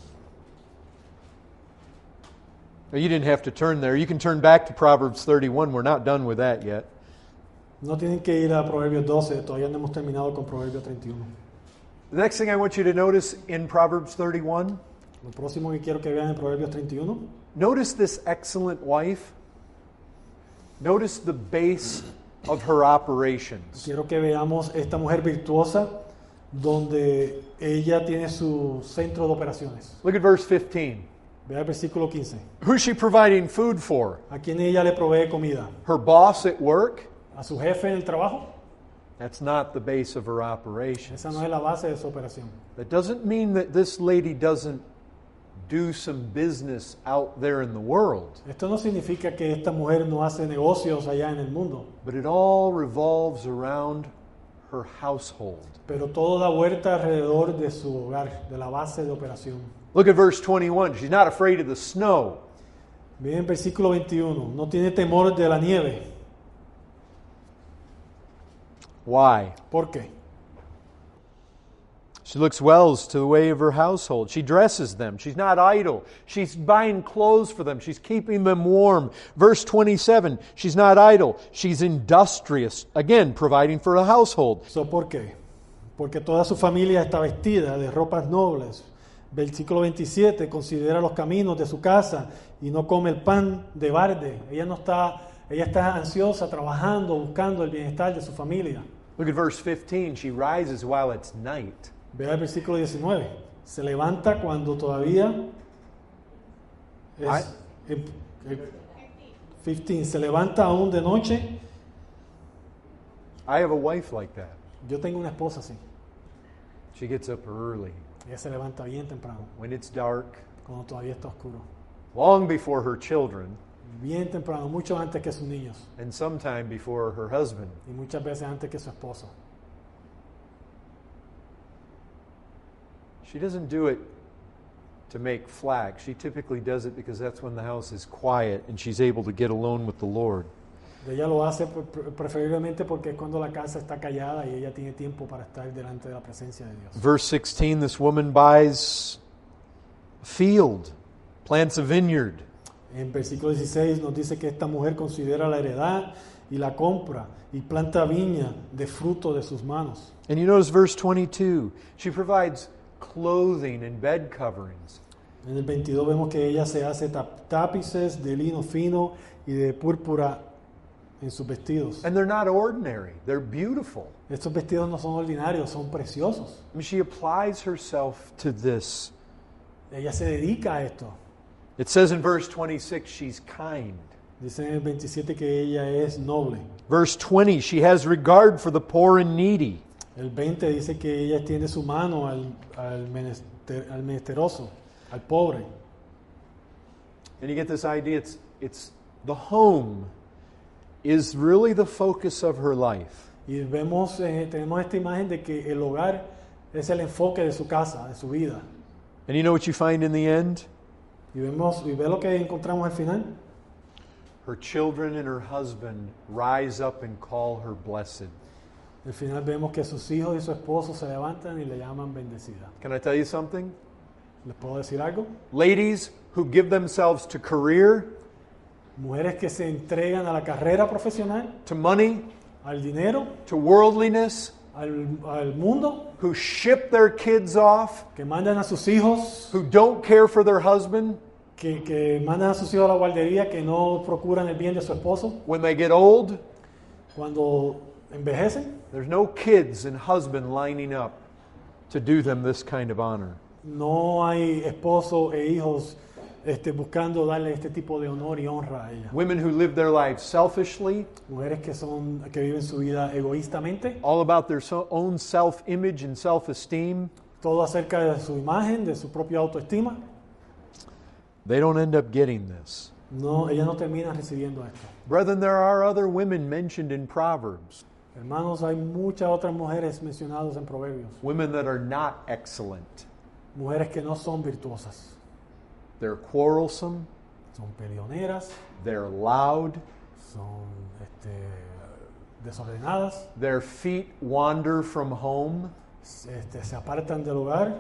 Now, you didn't have to turn there. You can turn back to Proverbs thirty-one. We're not done with that yet. No tienen que ir a Proverbios doce, todavía no hemos terminado con Proverbios treinta y uno. The next thing I want you to notice in Proverbs thirty-one, Lo próximo que quiero que vean en Proverbios treinta y uno, notice this excellent wife. Notice the base of her operations. quiero que veamos esta mujer virtuosa donde ella tiene su centro de operaciones. Look at verse fifteen. Vea el versículo quince. Who's she providing food for? ¿A quién ella le provee comida? Her boss at work? ¿A su jefe en el trabajo? That's not the base of her operations. Esa no es la base de su operación. That doesn't mean that this lady doesn't do some business out there in the world, Esto no significa que esta mujer no hace negocios allá en el mundo, but it all revolves around her household. pero todo da vuelta alrededor de su hogar, de la base de operación. Look at verse twenty-one. She's not afraid of the snow. Miren versículo veintiuno. No tiene temor de la nieve. Why? ¿Por qué? She looks well to the way of her household. She dresses them. She's not idle. She's buying clothes for them. She's keeping them warm. Verse twenty-seven, she's not idle. She's industrious. Again, providing for a household. So, ¿por qué? Porque toda su familia está vestida de ropas nobles. Versículo veintisiete, considera los caminos de su casa y no come el pan de balde. Ella no está, ella está ansiosa, trabajando, buscando el bienestar de su familia. Look at verse fifteen. She rises while it's night. Vea el versículo diecinueve. Se levanta cuando todavía es el- el- quince. Se levanta aún de noche. I have a wife like that. Yo tengo una esposa así. She gets up early Ella se levanta bien temprano, when it's dark, cuando todavía está oscuro. long before her children, Bien temprano, mucho antes que sus niños and sometime before her husband. y muchas veces antes que su esposo. She doesn't do it to make flack. She typically does it because that's when the house is quiet and she's able to get alone with the Lord. Ella lo hace pre- preferiblemente porque es cuando la casa está callada y ella tiene tiempo para estar delante de la presencia de Dios. Verse sixteen, this woman buys a field, plants a vineyard. En versículo dieciséis nos dice que esta mujer considera la heredad y la compra y planta viña de fruto de sus manos. And you notice verse twenty-two, she provides clothing and bed coverings. En el veintidós vemos que ella se hace tap- tapices de lino fino y de púrpura en sus vestidos. And they're not ordinary, they're beautiful. Estos vestidos no son ordinarios, son preciosos. I mean, she applies herself to this. Ella se dedica a esto. It says in verse twenty-six, she's kind. Dice en el veintisiete que ella es noble. Verse twenty, she has regard for the poor and needy. El veinte dice que ella extiende su mano al, al, menester, al menesteroso, al pobre. And you get this idea, it's, it's the home is really the focus of her life. Y vemos, eh, tenemos esta imagen de que el hogar es el enfoque de su casa, de su vida. And you know what you find in the end? Y vemos, y ve lo que encontramos al final. Her children and her husband rise up and call her blessed. Al final vemos que sus hijos y su esposo se levantan y le llaman bendecida. Can I tell you something? ¿Les puedo decir algo? Ladies who give themselves to career, Mujeres que se entregan a la carrera profesional, to money, al dinero, to worldliness, al, al mundo, who ship their kids off, que mandan a sus hijos, who don't care for their husband que, que mandan a sus hijos a la guardería, que no procuran el bien de su esposo. when they get old. Cuando envejecen, There's no kids and husband lining up to do them this kind of honor. no hay esposo e hijos este, buscando darle este tipo de honor y honra a ella. Women who live their lives selfishly, Mujeres que son que viven su vida egoístamente, all about their so- own self-image and self-esteem, todo acerca de su imagen, de su propia autoestima. they don't end up getting this. No, ellas no terminan recibiendo esto. Brethren, there are other women mentioned in Proverbs, Hermanos, hay muchas otras mujeres mencionadas en Proverbios. women that are not excellent. Mujeres que no son virtuosas. They're quarrelsome, Son peleoneras, they're loud, son este, desordenadas, their feet wander from home. este, se apartan del hogar.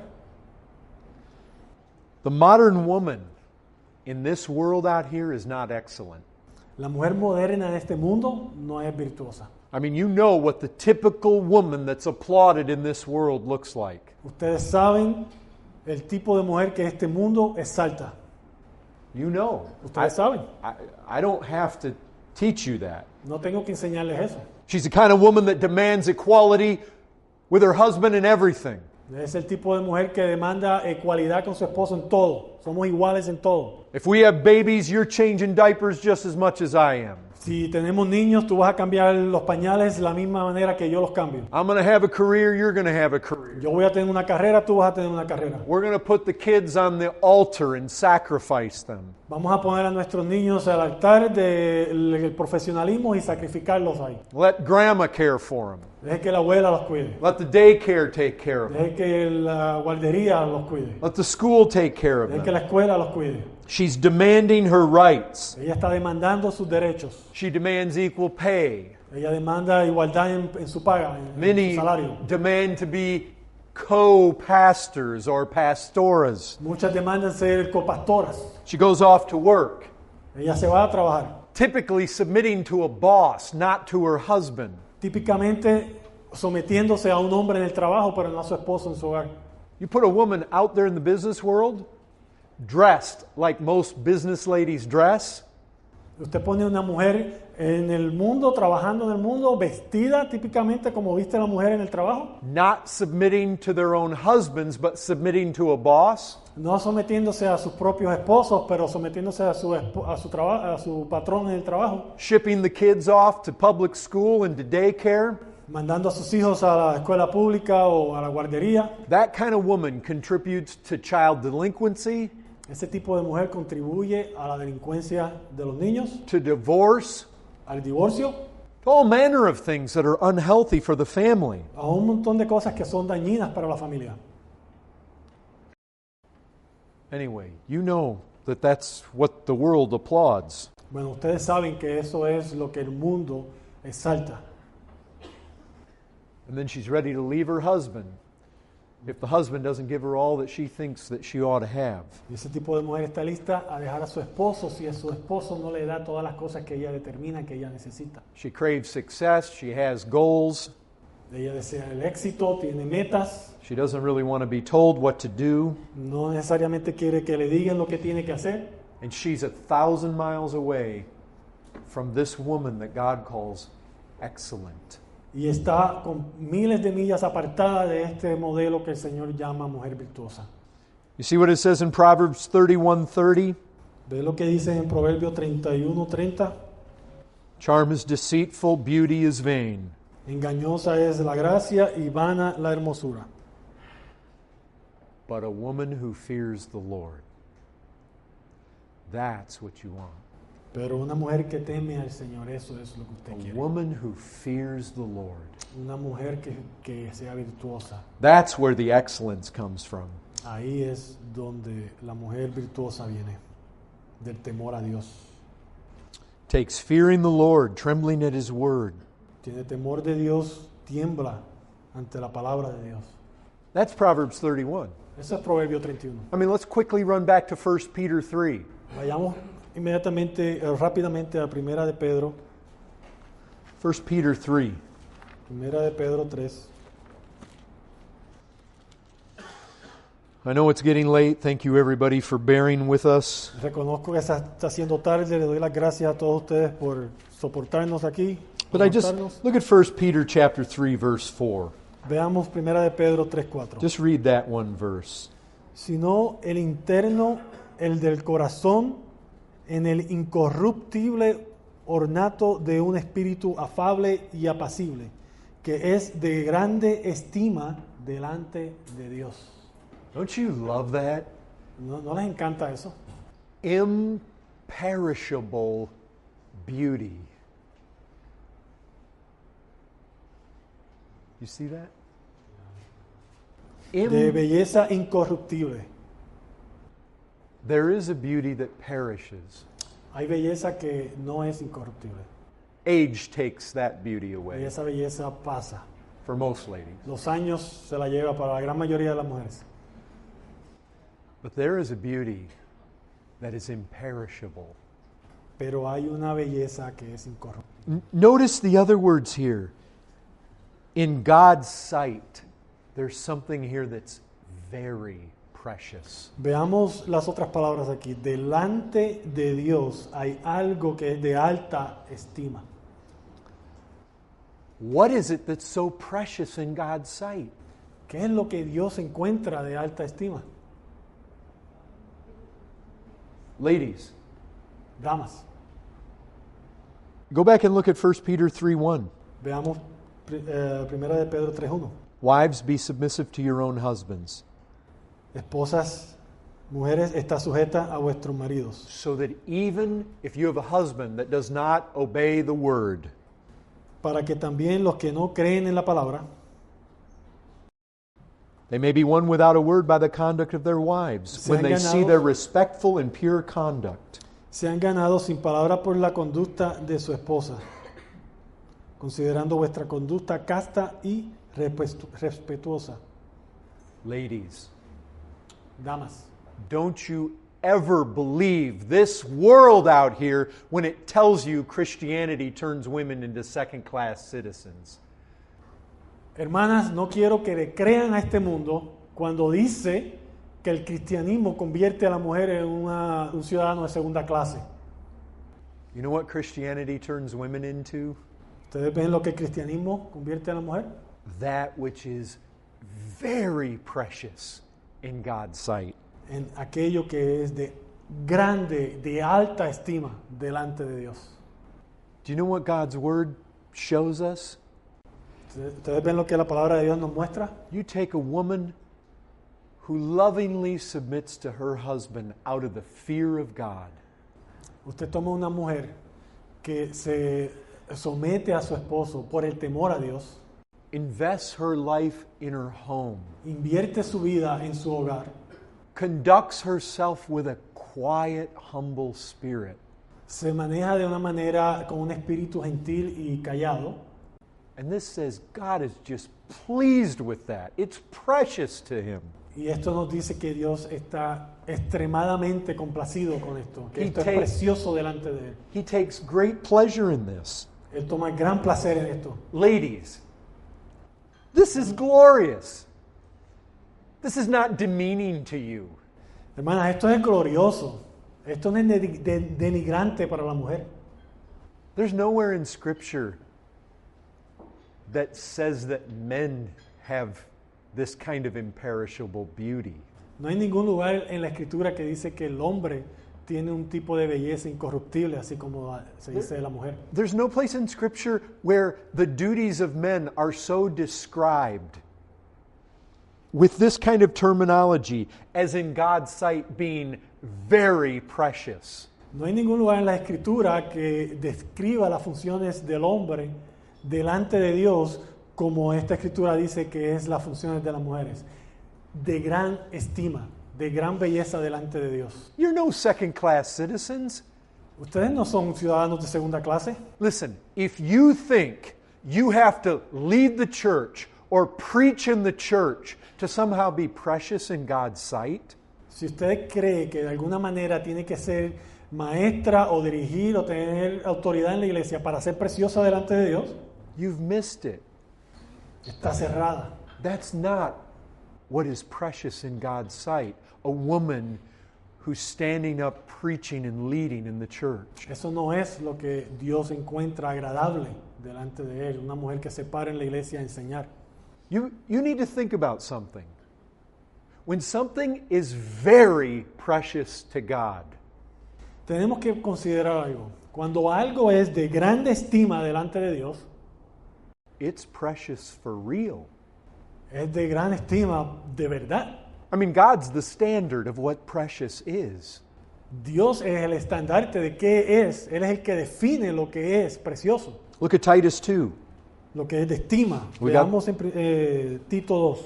The modern woman in this world out here is not excellent. La mujer moderna de este mundo no es virtuosa. I mean, you know what the typical woman that's applauded in this world looks like. Ustedes saben el tipo de mujer que este mundo exalta. You know. Ustedes saben. I, I don't have to teach you that. No tengo que enseñarles eso. She's the kind of woman that demands equality with her husband in everything. Es el tipo de mujer que demanda ecualidad con su esposo en todo. Somos iguales en todo. If we have babies, you're changing diapers just as much as I am. Si tenemos niños, tú vas a cambiar los pañales de la misma manera que yo los cambio. I'm going to have a career, you're going to have a career. Yo voy a tener una carrera, tú vas a tener una carrera. We're going to put the kids on the altar and sacrifice them. Vamos a poner a nuestros niños al altar del profesionalismo y sacrificarlos ahí. Let grandma care for them. Deje que la abuela los cuide. Let the daycare take care of them. Deje que la guardería los cuide. Let the school take care of Deje que them. la escuela los cuide. She's demanding her rights. Ella está demandando sus derechos. She demands equal pay. Ella demanda igualdad en, en su paga, en, en Many su salario. demand to be co-pastors or pastoras. Muchas demandan ser copastoras. She goes off to work, Ella se va a trabajar. typically submitting to a boss, not to her husband. Típicamente sometiéndose a un hombre en el trabajo, pero no a su esposo en su hogar. You put a woman out there in the business world, dressed like most business ladies dress, Usted pone una mujer en el mundo, trabajando en el mundo, vestida típicamente como viste la mujer en el trabajo, not submitting to their own husbands, but submitting to a boss. no sometiéndose a sus propios esposos, pero sometiéndose a su, espo- a su, traba- a su patrón en el trabajo, Shipping the kids off to public school and to daycare. mandando a sus hijos a la escuela pública o a la guardería. That kind of woman contributes to child delinquency, Ese tipo de mujer contribuye a la delincuencia de los niños, to divorce, al divorcio, to all manner of things that are unhealthy for the family. a un montón de cosas que son dañinas para la familia. Anyway, you know that that's what the world applauds. Bueno, ustedes saben que eso es lo que el mundo exalta. And then she's ready to leave her husband if the husband doesn't give her all that she thinks that she ought to have. Y ese tipo de mujer está lista a dejar a su esposo si a su esposo no le da todas las cosas que ella determina que ella necesita. She craves success, she has goals. Ella desea el éxito, tiene metas, She doesn't really want to be told what to do. no necesariamente quiere que le digan lo que tiene que hacer. And she's a thousand miles away from this woman that God calls excellent. Y está con miles de millas apartada de este modelo que el Señor llama mujer virtuosa. You see what it says in Proverbs thirty-one thirty? ¿Ve lo que dice en Proverbio treinta y uno treinta? Charm is deceitful, beauty is vain. Engañosa es la gracia y vana la hermosura. But a woman who fears the Lord, that's what you want. Pero una mujer que teme al Señor, eso es lo que usted A quiere. woman who fears the Lord. Una mujer que, que sea virtuosa. That's where the excellence comes from. Ahí es donde la mujer virtuosa viene, del temor a Dios. Takes fearing the Lord, trembling at His word. Tiene temor de Dios, tiembla ante la palabra de Dios. That's Proverbs thirty-one. Eso es Proverbio treinta y uno. I mean, let's quickly run back to First Peter three. Vayamos inmediatamente, eh, rápidamente a Primera de Pedro, First Peter three. Primera de Pedro tres. I know it's getting late. Thank you, everybody, for bearing with us. Reconozco que se está haciendo tarde, le doy las gracias a todos ustedes por soportarnos aquí. But I just aguantarnos. look at First Peter chapter three, verse four. Veamos Primera de Pedro tres cuatro. Just read that one verse. Sino el interno, el del corazón, en el incorruptible ornato de un espíritu afable y apacible, que es de grande estima delante de Dios. Don't you love that? ¿No, no les encanta eso? Imperishable beauty. You see that? De Im- belleza incorruptible. there is a beauty that perishes. Hay belleza que no es incorruptible. Age takes that beauty Y away esa belleza pasa. for most ladies. Los años se la lleva para la gran mayoría de las mujeres. But there is a beauty that is imperishable. Pero hay una belleza que es incorruptible. N- Notice the other words here. In God's sight, there's something here that's very precious. Veamos las otras palabras aquí. Delante de Dios hay algo que es de alta estima. What is it that's so precious in God's sight? ¿Qué es lo que Dios encuentra de alta estima? Ladies, Damas, go back and look at First Peter three one. veamos pri- eh, Primera de Pedro tres uno. Wives, be submissive to your own husbands, Esposas, mujeres, está sujeta a vuestros maridos, so that even if you have a husband that does not obey the word, para que también los que no creen en la palabra they may be won without a word by the conduct of their wives, Se when han they see ganado- their respectful and pure conduct. sean ganados sin palabra por la conducta de su esposa, considerando vuestra conducta casta y respetu- respetuosa. Ladies, Damas, don't you ever believe this world out here when it tells you Christianity turns women into second-class citizens. hermanas, no quiero que le crean a este mundo cuando dice que el cristianismo convierte a la mujer en una- un ciudadano de segunda clase. You know what Christianity turns women into? ¿Ustedes ven lo que el cristianismo convierte a la mujer? That which is very precious in God's sight. En aquello que es de grande, de alta estima delante de Dios. Do you know what God's Word shows us? ¿Ustedes ustedes ven lo que la palabra de Dios nos muestra? You take a woman who lovingly submits to her husband out of the fear of God. Usted toma una mujer que se somete a su esposo por el temor a Dios, Invests her life in her home. invierte su vida en su hogar conducts herself with a quiet, humble spirit. Se maneja de una manera con un espíritu gentil y callado. And this says God is just pleased with that. It's precious to him. Y esto nos dice que Dios está extremadamente complacido con esto, que He esto es takes- precioso delante de Él. He takes great pleasure in this. Él toma gran placer en esto. Ladies, this is glorious. This is not demeaning to you. Hermanas, esto es glorioso. Esto no es de- de- denigrante para la mujer. There's nowhere in Scripture that says that men have this kind of imperishable beauty. No hay ningún lugar en la Escritura que dice que el hombre tiene un tipo de belleza incorruptible, así como se dice de la mujer. There's no place in Scripture where the duties of men are so described with this kind of terminology as in God's sight being very precious. No hay ningún lugar en la Escritura que describa las funciones del hombre delante de Dios como esta Escritura dice que es las funciones de las mujeres. De gran estima, de gran belleza delante de Dios. You're no second-class citizens. ¿Ustedes no son ciudadanos de segunda clase? Listen, if you think you have to lead the church or preach in the church to somehow be precious in God's sight, Si usted cree que de alguna manera tiene que ser maestra o dirigir o tener autoridad en la iglesia para ser preciosa delante de Dios, you've missed it. está cerrada. That's not what is precious in God's sight. A woman who's standing up preaching and leading in the church. Eso no es lo que Dios encuentra agradable delante de Él. Una mujer que se para en la iglesia a enseñar. You, you need to think about something. When something is very precious to God, Tenemos que considerar algo. Cuando algo es de grande estima delante de Dios, it's precious for real. es de gran estima de verdad. I mean, God's the standard of what precious is. Dios es el estandarte de qué es. Él es el que define lo que es precioso, Look at Titus two. lo que es de estima. We got- Veamos en, pri- eh, Tito dos.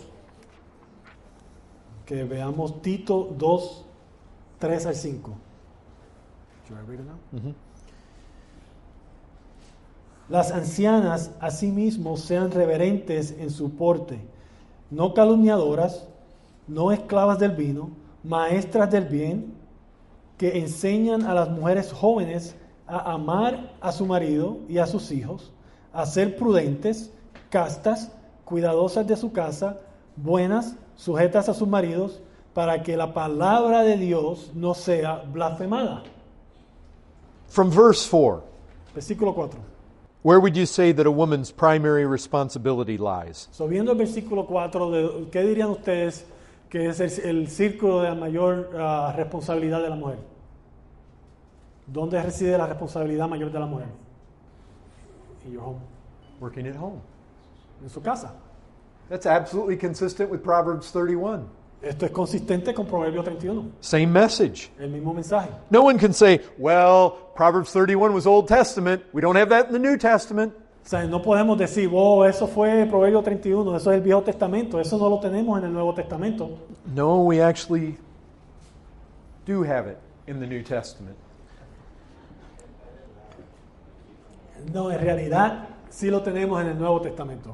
Que veamos Tito dos, tres al cinco. Should I read it now? Las ancianas asimismo sean reverentes en su porte, no calumniadoras, no esclavas del vino, maestras del bien, que enseñan a las mujeres jóvenes a amar a su marido y a sus hijos, a ser prudentes, castas, cuidadosas de su casa, buenas, sujetas a sus maridos, para que la palabra de Dios no sea blasfemada. From verse four, Versículo cuatro. where would you say that a woman's primary responsibility lies? So, viendo el versículo cuatro, de, ¿qué dirían ustedes que es el, el círculo de la mayor ah, responsabilidad de la mujer? ¿Dónde reside la responsabilidad mayor de la mujer? In your home. Working at home. En su casa. That's absolutely consistent with Proverbs thirty-one. Esto es consistente con Proverbio treinta y uno. Same message. El mismo mensaje. No one can say, well, Proverbs thirty-one was Old Testament. We don't have that in the New Testament. O sea, no podemos decir, oh, eso fue Proverbio treinta y uno, eso es el Viejo Testamento, eso no lo tenemos en el Nuevo Testamento. No, we actually do have it in the New Testament. No, en realidad sí lo tenemos en el Nuevo Testamento.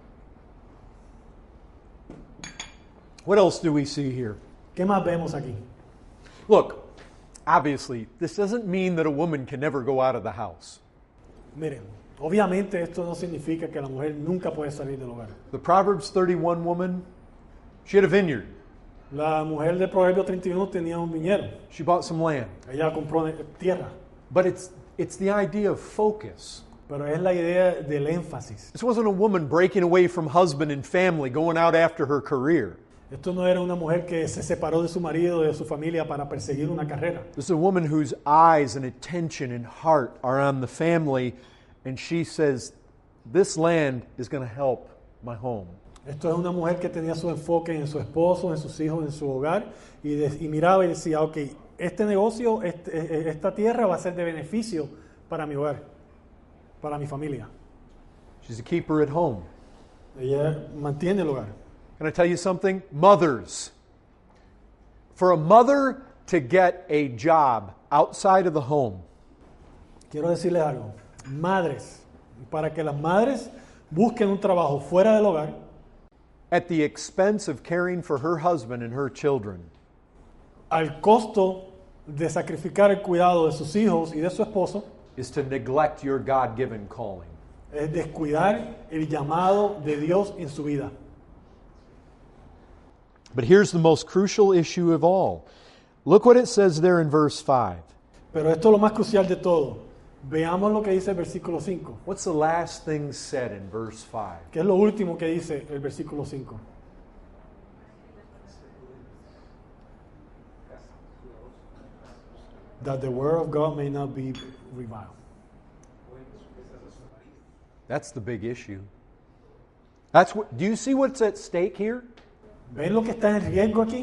What else do we see here? ¿Qué más vemos aquí? Look, obviously, this doesn't mean that a woman can never go out of the house. Miren, obviamente esto no significa que la mujer nunca puede salir del hogar. The Proverbs thirty-one woman, she had a vineyard. La mujer de Proverbio treinta y uno tenía un viñedo. She bought some land. Ella compró tierra. But it's it's the idea of focus. Pero es la idea del énfasis. This wasn't a woman breaking away from husband and family, going out after her career. Esto no era una mujer que se separó de su marido, de su familia para perseguir una carrera. This is a woman whose eyes and attention and heart are on the family, and she says, this land is going to help my home. Esto es una mujer que tenía su enfoque en su esposo, en sus hijos, en su hogar, y, de, y miraba y decía, ok, este negocio, este, esta tierra va a ser de beneficio para mi hogar, para mi familia. She's a keeper at home. Ella mantiene el hogar. Can I tell you something? Mothers, For a mother to get a job outside of the home Quiero decirles algo. Madres, para que las madres busquen un trabajo fuera del hogar, at the expense of caring for her husband and her children al costo de sacrificar el cuidado de sus hijos y de su esposo, is to neglect your God-given calling. es descuidar el llamado de Dios en su vida. But here's the most crucial issue of all. Look what it says there in verse five. Pero esto es lo más crucial de todo. Veamos lo que dice el versículo cinco. What's the last thing said in verse five? ¿Qué es lo último que dice el versículo cinco? That the word of God may not be reviled. That's the big issue. That's what, do you see what's at stake here? ¿Ven lo que está en riesgo aquí?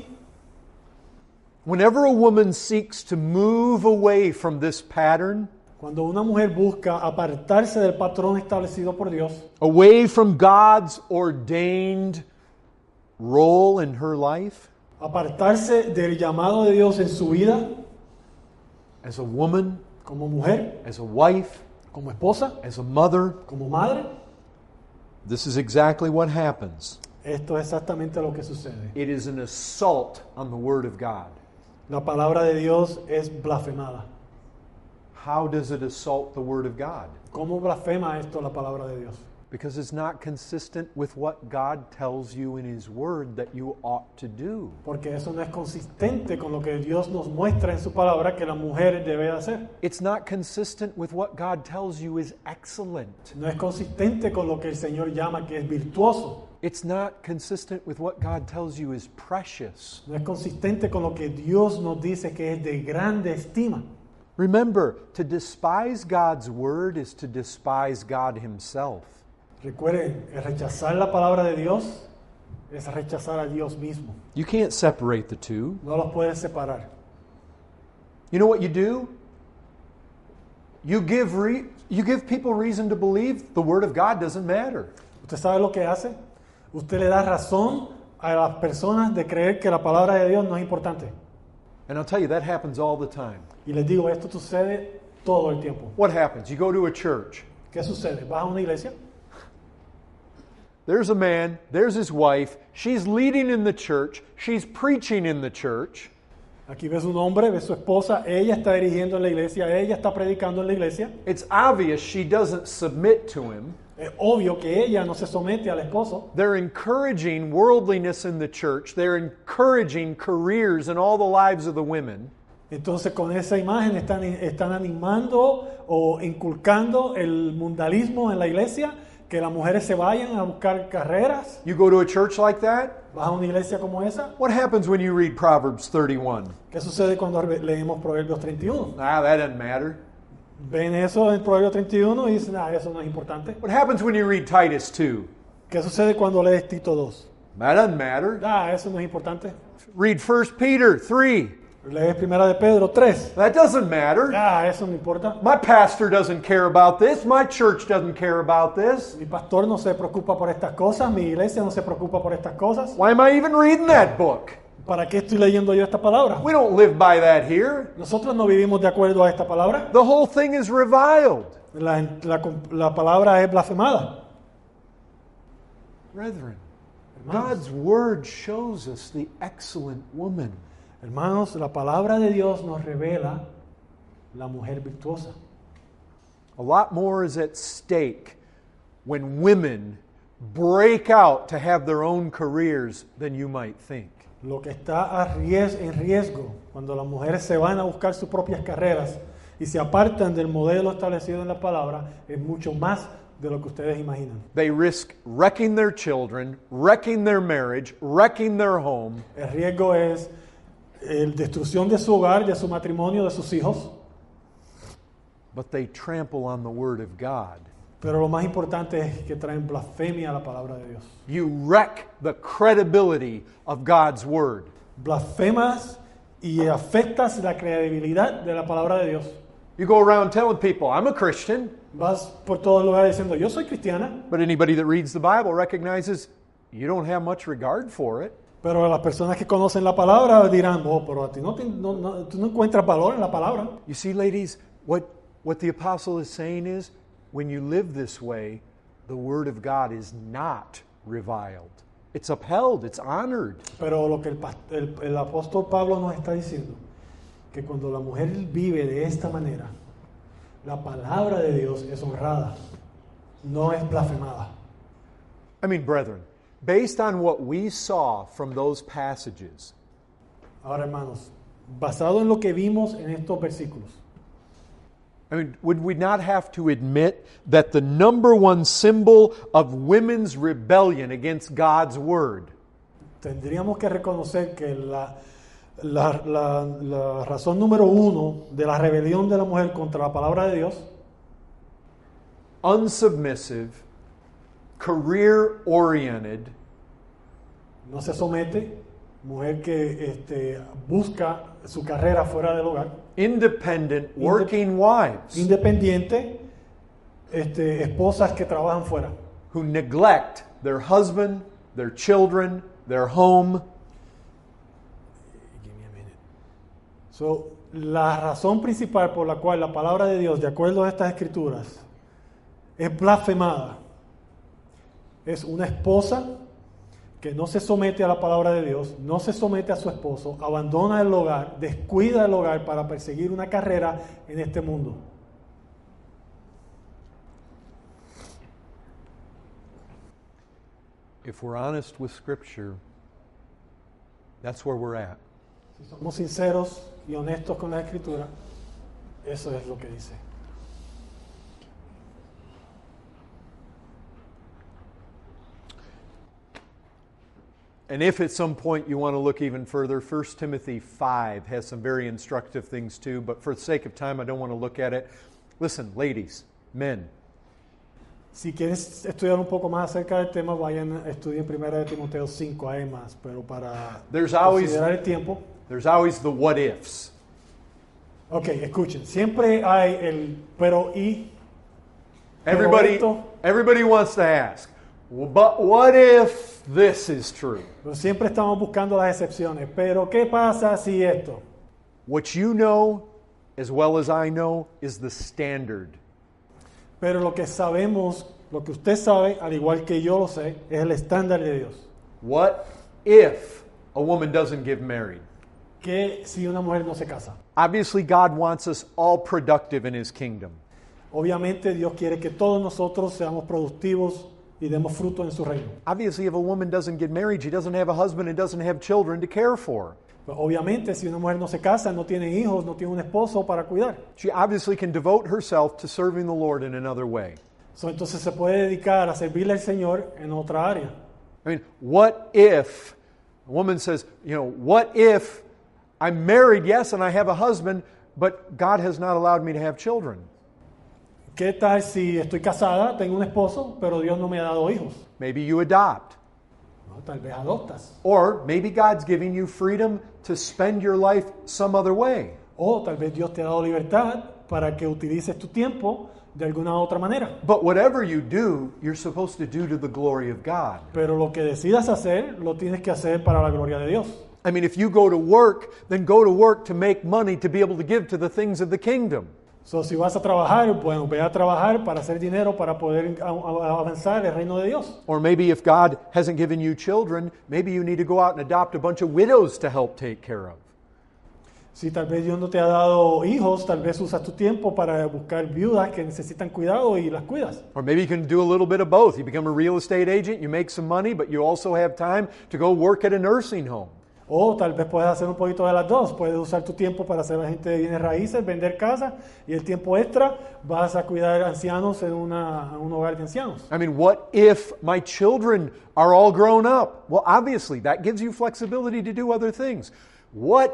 Whenever a woman seeks to move away from this pattern, Cuando una mujer busca apartarse del patrón establecido por Dios, away from God's ordained role in her life, apartarse del llamado de Dios en su vida, as a woman, como mujer, as a wife, como esposa, as a mother, como madre, this is exactly what happens. esto es exactamente lo que sucede. It is an assault on the Word of God. La palabra de Dios es blasfemada. How does it assault the Word of God? ¿Cómo blasfema esto la palabra de Dios? Because it's not consistent with what God tells you in His Word that you ought to do. Porque eso no es consistente con lo que Dios nos muestra en su palabra que la mujer debe hacer. It's not consistent with what God tells you is excellent. No es consistente con lo que el Señor llama que es virtuoso. It's not consistent with what God tells you is precious. No es consistente con lo que Dios nos dice que es de grande estima. Remember, to despise God's Word is to despise God Himself. Recuerden, el rechazar la palabra de Dios es rechazar a Dios mismo. You can't separate the two. No los puedes separar. You know what you do? You give re- you give people reason to believe the Word of God doesn't matter. ¿Usted sabe lo que hace? Usted le da razón a las personas de creer que la palabra de Dios no es importante. And I'll tell you, that happens all the time. Y les digo, esto sucede todo el tiempo. What happens? You go to a church. ¿Qué sucede? ¿Vas a una iglesia? There's a man, there's his wife, she's leading in the church, she's preaching in the church. Aquí ves un hombre, ves su esposa, ella está dirigiendo en la iglesia, ella está predicando en la iglesia. It's obvious she doesn't submit to him. Es obvio que ella no se somete al esposo. They're encouraging worldliness in the church. They're encouraging careers in all the lives of the women. Entonces con esa imagen están, están animando o inculcando el mundialismo en la iglesia, que las mujeres se vayan a buscar carreras. You go to a church like that? ¿Vas a una iglesia como esa? What happens when you read Proverbs thirty-one? ¿Qué sucede cuando leemos Proverbios treinta y uno? Ah, that doesn't matter. Ven eso en Proverbios treinta y uno y dicen, ah, eso no es importante. What happens when you read Titus two? ¿Qué sucede cuando lees Tito dos? That doesn't matter. Ah, eso no es importante. Read First Peter three. Lees Primera de Pedro tres. That doesn't matter. Ah, eso no importa. My pastor doesn't care about this. My church doesn't care about this. Mi pastor no se preocupa por estas cosas, mi iglesia no se preocupa por estas cosas. Why am I even reading that book? ¿Para qué estoy leyendo yo esta palabra? We don't live by that here. Nosotros no vivimos de acuerdo a esta palabra. The whole thing is reviled. La, la, la palabra es blasfemada. Brethren, Hermanos. God's word shows us the excellent woman. Hermanos, la palabra de Dios nos revela la mujer virtuosa. A lot more is at stake when women break out to have their own careers than you might think. Lo que está a ries- en riesgo cuando las mujeres se van a buscar sus propias carreras y se apartan del modelo establecido en la palabra es mucho más de lo que ustedes imaginan. They risk wrecking their children, wrecking their marriage, wrecking their home, El riesgo es la destrucción de su hogar, de su matrimonio, de sus hijos. but they trample on the word of God. Pero lo más importante es que traen blasfemia a la palabra de Dios. You wreck the credibility of God's word. Blasfemas y afectas la credibilidad de la palabra de Dios. You go around telling people, I'm a Christian, Vas por todos lugares diciendo, yo soy cristiana, but anybody that reads the Bible recognizes you don't have much regard for it. Pero las personas que conocen la palabra dirán, oh, pero a ti no, te, no, no, tú no encuentras valor en la palabra. You see, ladies, what, what the apostle is saying is, when you live this way, the word of God is not reviled. It's upheld, it's honored. Pero lo que el, el, el apóstol Pablo nos está diciendo, que cuando la mujer vive de esta manera, la palabra de Dios es honrada, no es blasfemada. I mean, brethren, based on what we saw from those passages, Ahora, hermanos, basado en lo que vimos en estos versículos, I mean, would we not have to admit that the number one symbol of women's rebellion against God's word tendríamos que reconocer que la, la, la, la razón número uno de la rebelión de la mujer contra la palabra de Dios, unsubmissive, career-oriented, no se somete, mujer que este, busca su carrera fuera del hogar, independent, working wives independiente, este, esposas que trabajan fuera, who neglect their husband, their children, their home. Give me a minute. So, la razón principal por la cual la palabra de Dios, de acuerdo a estas escrituras, es blasfemada, es una esposa que no se somete a la palabra de Dios, no se somete a su esposo, abandona el hogar, descuida el hogar para perseguir una carrera en este mundo. If we're honest with Scripture, that's where we're at. Si somos sinceros y honestos con la Escritura, eso es lo que dice. And if at some point you want to look even further, First Timothy five has some very instructive things too, but for the sake of time, I don't want to look at it. Listen, ladies, men, Si quieres estudiar un poco más acerca del tema, vayan a estudiar primero de Timoteo cinco, hay más, pero para There's always- considerar el tiempo. there's always the what ifs. Ok, escuchen, siempre hay el pero y. pero Everybody, esto, everybody wants to ask, well, but what if this is true? pero siempre estamos buscando las excepciones. Pero ¿qué pasa si esto? What you know, as well as I know, is the standard. Pero lo que sabemos, lo que usted sabe, al igual que yo lo sé, es el estándar de Dios. What if a woman doesn't get married? Que si una mujer no se casa. Obviously, God wants us all productive in His kingdom. Obviamente Dios quiere que todos nosotros seamos productivos y demos fruto en su reino. Obviously, if a woman doesn't get married, she doesn't have a husband and doesn't have children to care for. Pero obviamente si una mujer no se casa, no tiene hijos, no tiene un esposo para cuidar. She obviously can devote herself to serving the Lord in another way. So, entonces se puede dedicar a servirle al Señor en otra área. I mean, what if a woman says, you know, what if I'm married, yes, and I have a husband, but God has not allowed me to have children? ¿Qué tal si estoy casada, tengo un esposo, pero Dios no me ha dado hijos? Maybe you adopt. No, tal vez adoptas. Or maybe God's giving you freedom to spend your life some other way. O tal vez Dios te ha dado libertad para que utilices tu tiempo de alguna otra manera. But whatever you do, you're supposed to do to the glory of God. Pero lo que decidas hacer, lo tienes que hacer para la gloria de Dios. I mean, if you go to work, then go to work to make money to be able to give to the things of the kingdom. So, si vas a trabajar, bueno, ve a trabajar para hacer dinero, para poder a- a- avanzar el reino de Dios. Or maybe if God hasn't given you children, maybe you need to go out and adopt a bunch of widows to help take care of. Si tal vez Dios no te ha dado hijos, tal vez usas tu tiempo para buscar viudas que necesitan cuidado y las cuidas. Or maybe you can do a little bit of both. You become a real estate agent, you make some money, but you also have time to go work at a nursing home. O tal vez puedes hacer un poquito de las dos. Puedes usar tu tiempo para hacer agente de bienes raíces, vender casas, y el tiempo extra vas a cuidar ancianos en, una, en un hogar de ancianos. I mean, what if my children are all grown up? Well, obviously, that gives you flexibility to do other things. What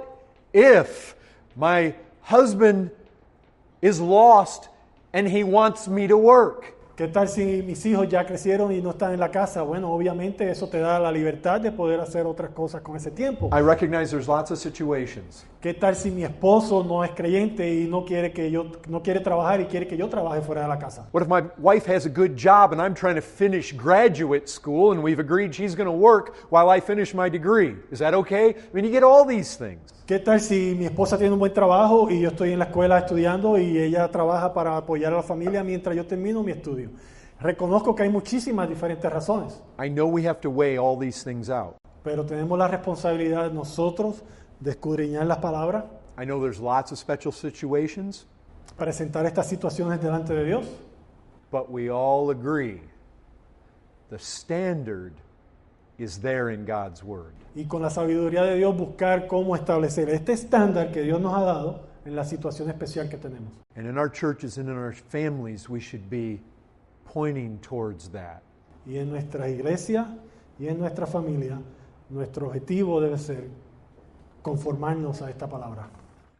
if my husband is lost and he wants me to work? ¿Qué tal si mis hijos ya crecieron y no están en la casa? Bueno, obviamente eso te da la libertad de poder hacer otras cosas con ese tiempo. I recognize there's lots of situations. ¿Qué tal si mi esposo no es creyente y no quiere que yo no quiere trabajar y quiere que yo trabaje fuera de la casa? What if my wife has a good job and I'm trying to finish graduate school and we've agreed she's going to work while I finish my degree? Is that okay? I mean, you get all these things. ¿Qué tal si mi esposa tiene un buen trabajo y yo estoy en la escuela estudiando y ella trabaja para apoyar a la familia mientras yo termino mi estudio? Reconozco que hay muchísimas diferentes razones, I know we have to weigh all these things out. pero tenemos la responsabilidad nosotros de escudriñar las palabras, I know there's lots of special situations, presentar estas situaciones delante de Dios, but we all agree the standard is there in God's Word. y con la sabiduría de Dios buscar cómo establecer este estándar que Dios nos ha dado en la situación especial que tenemos. And in our churches and in our families, we should be pointing towards that. Y en nuestra iglesia y en nuestra familia, nuestro objetivo debe ser conformarnos a esta palabra.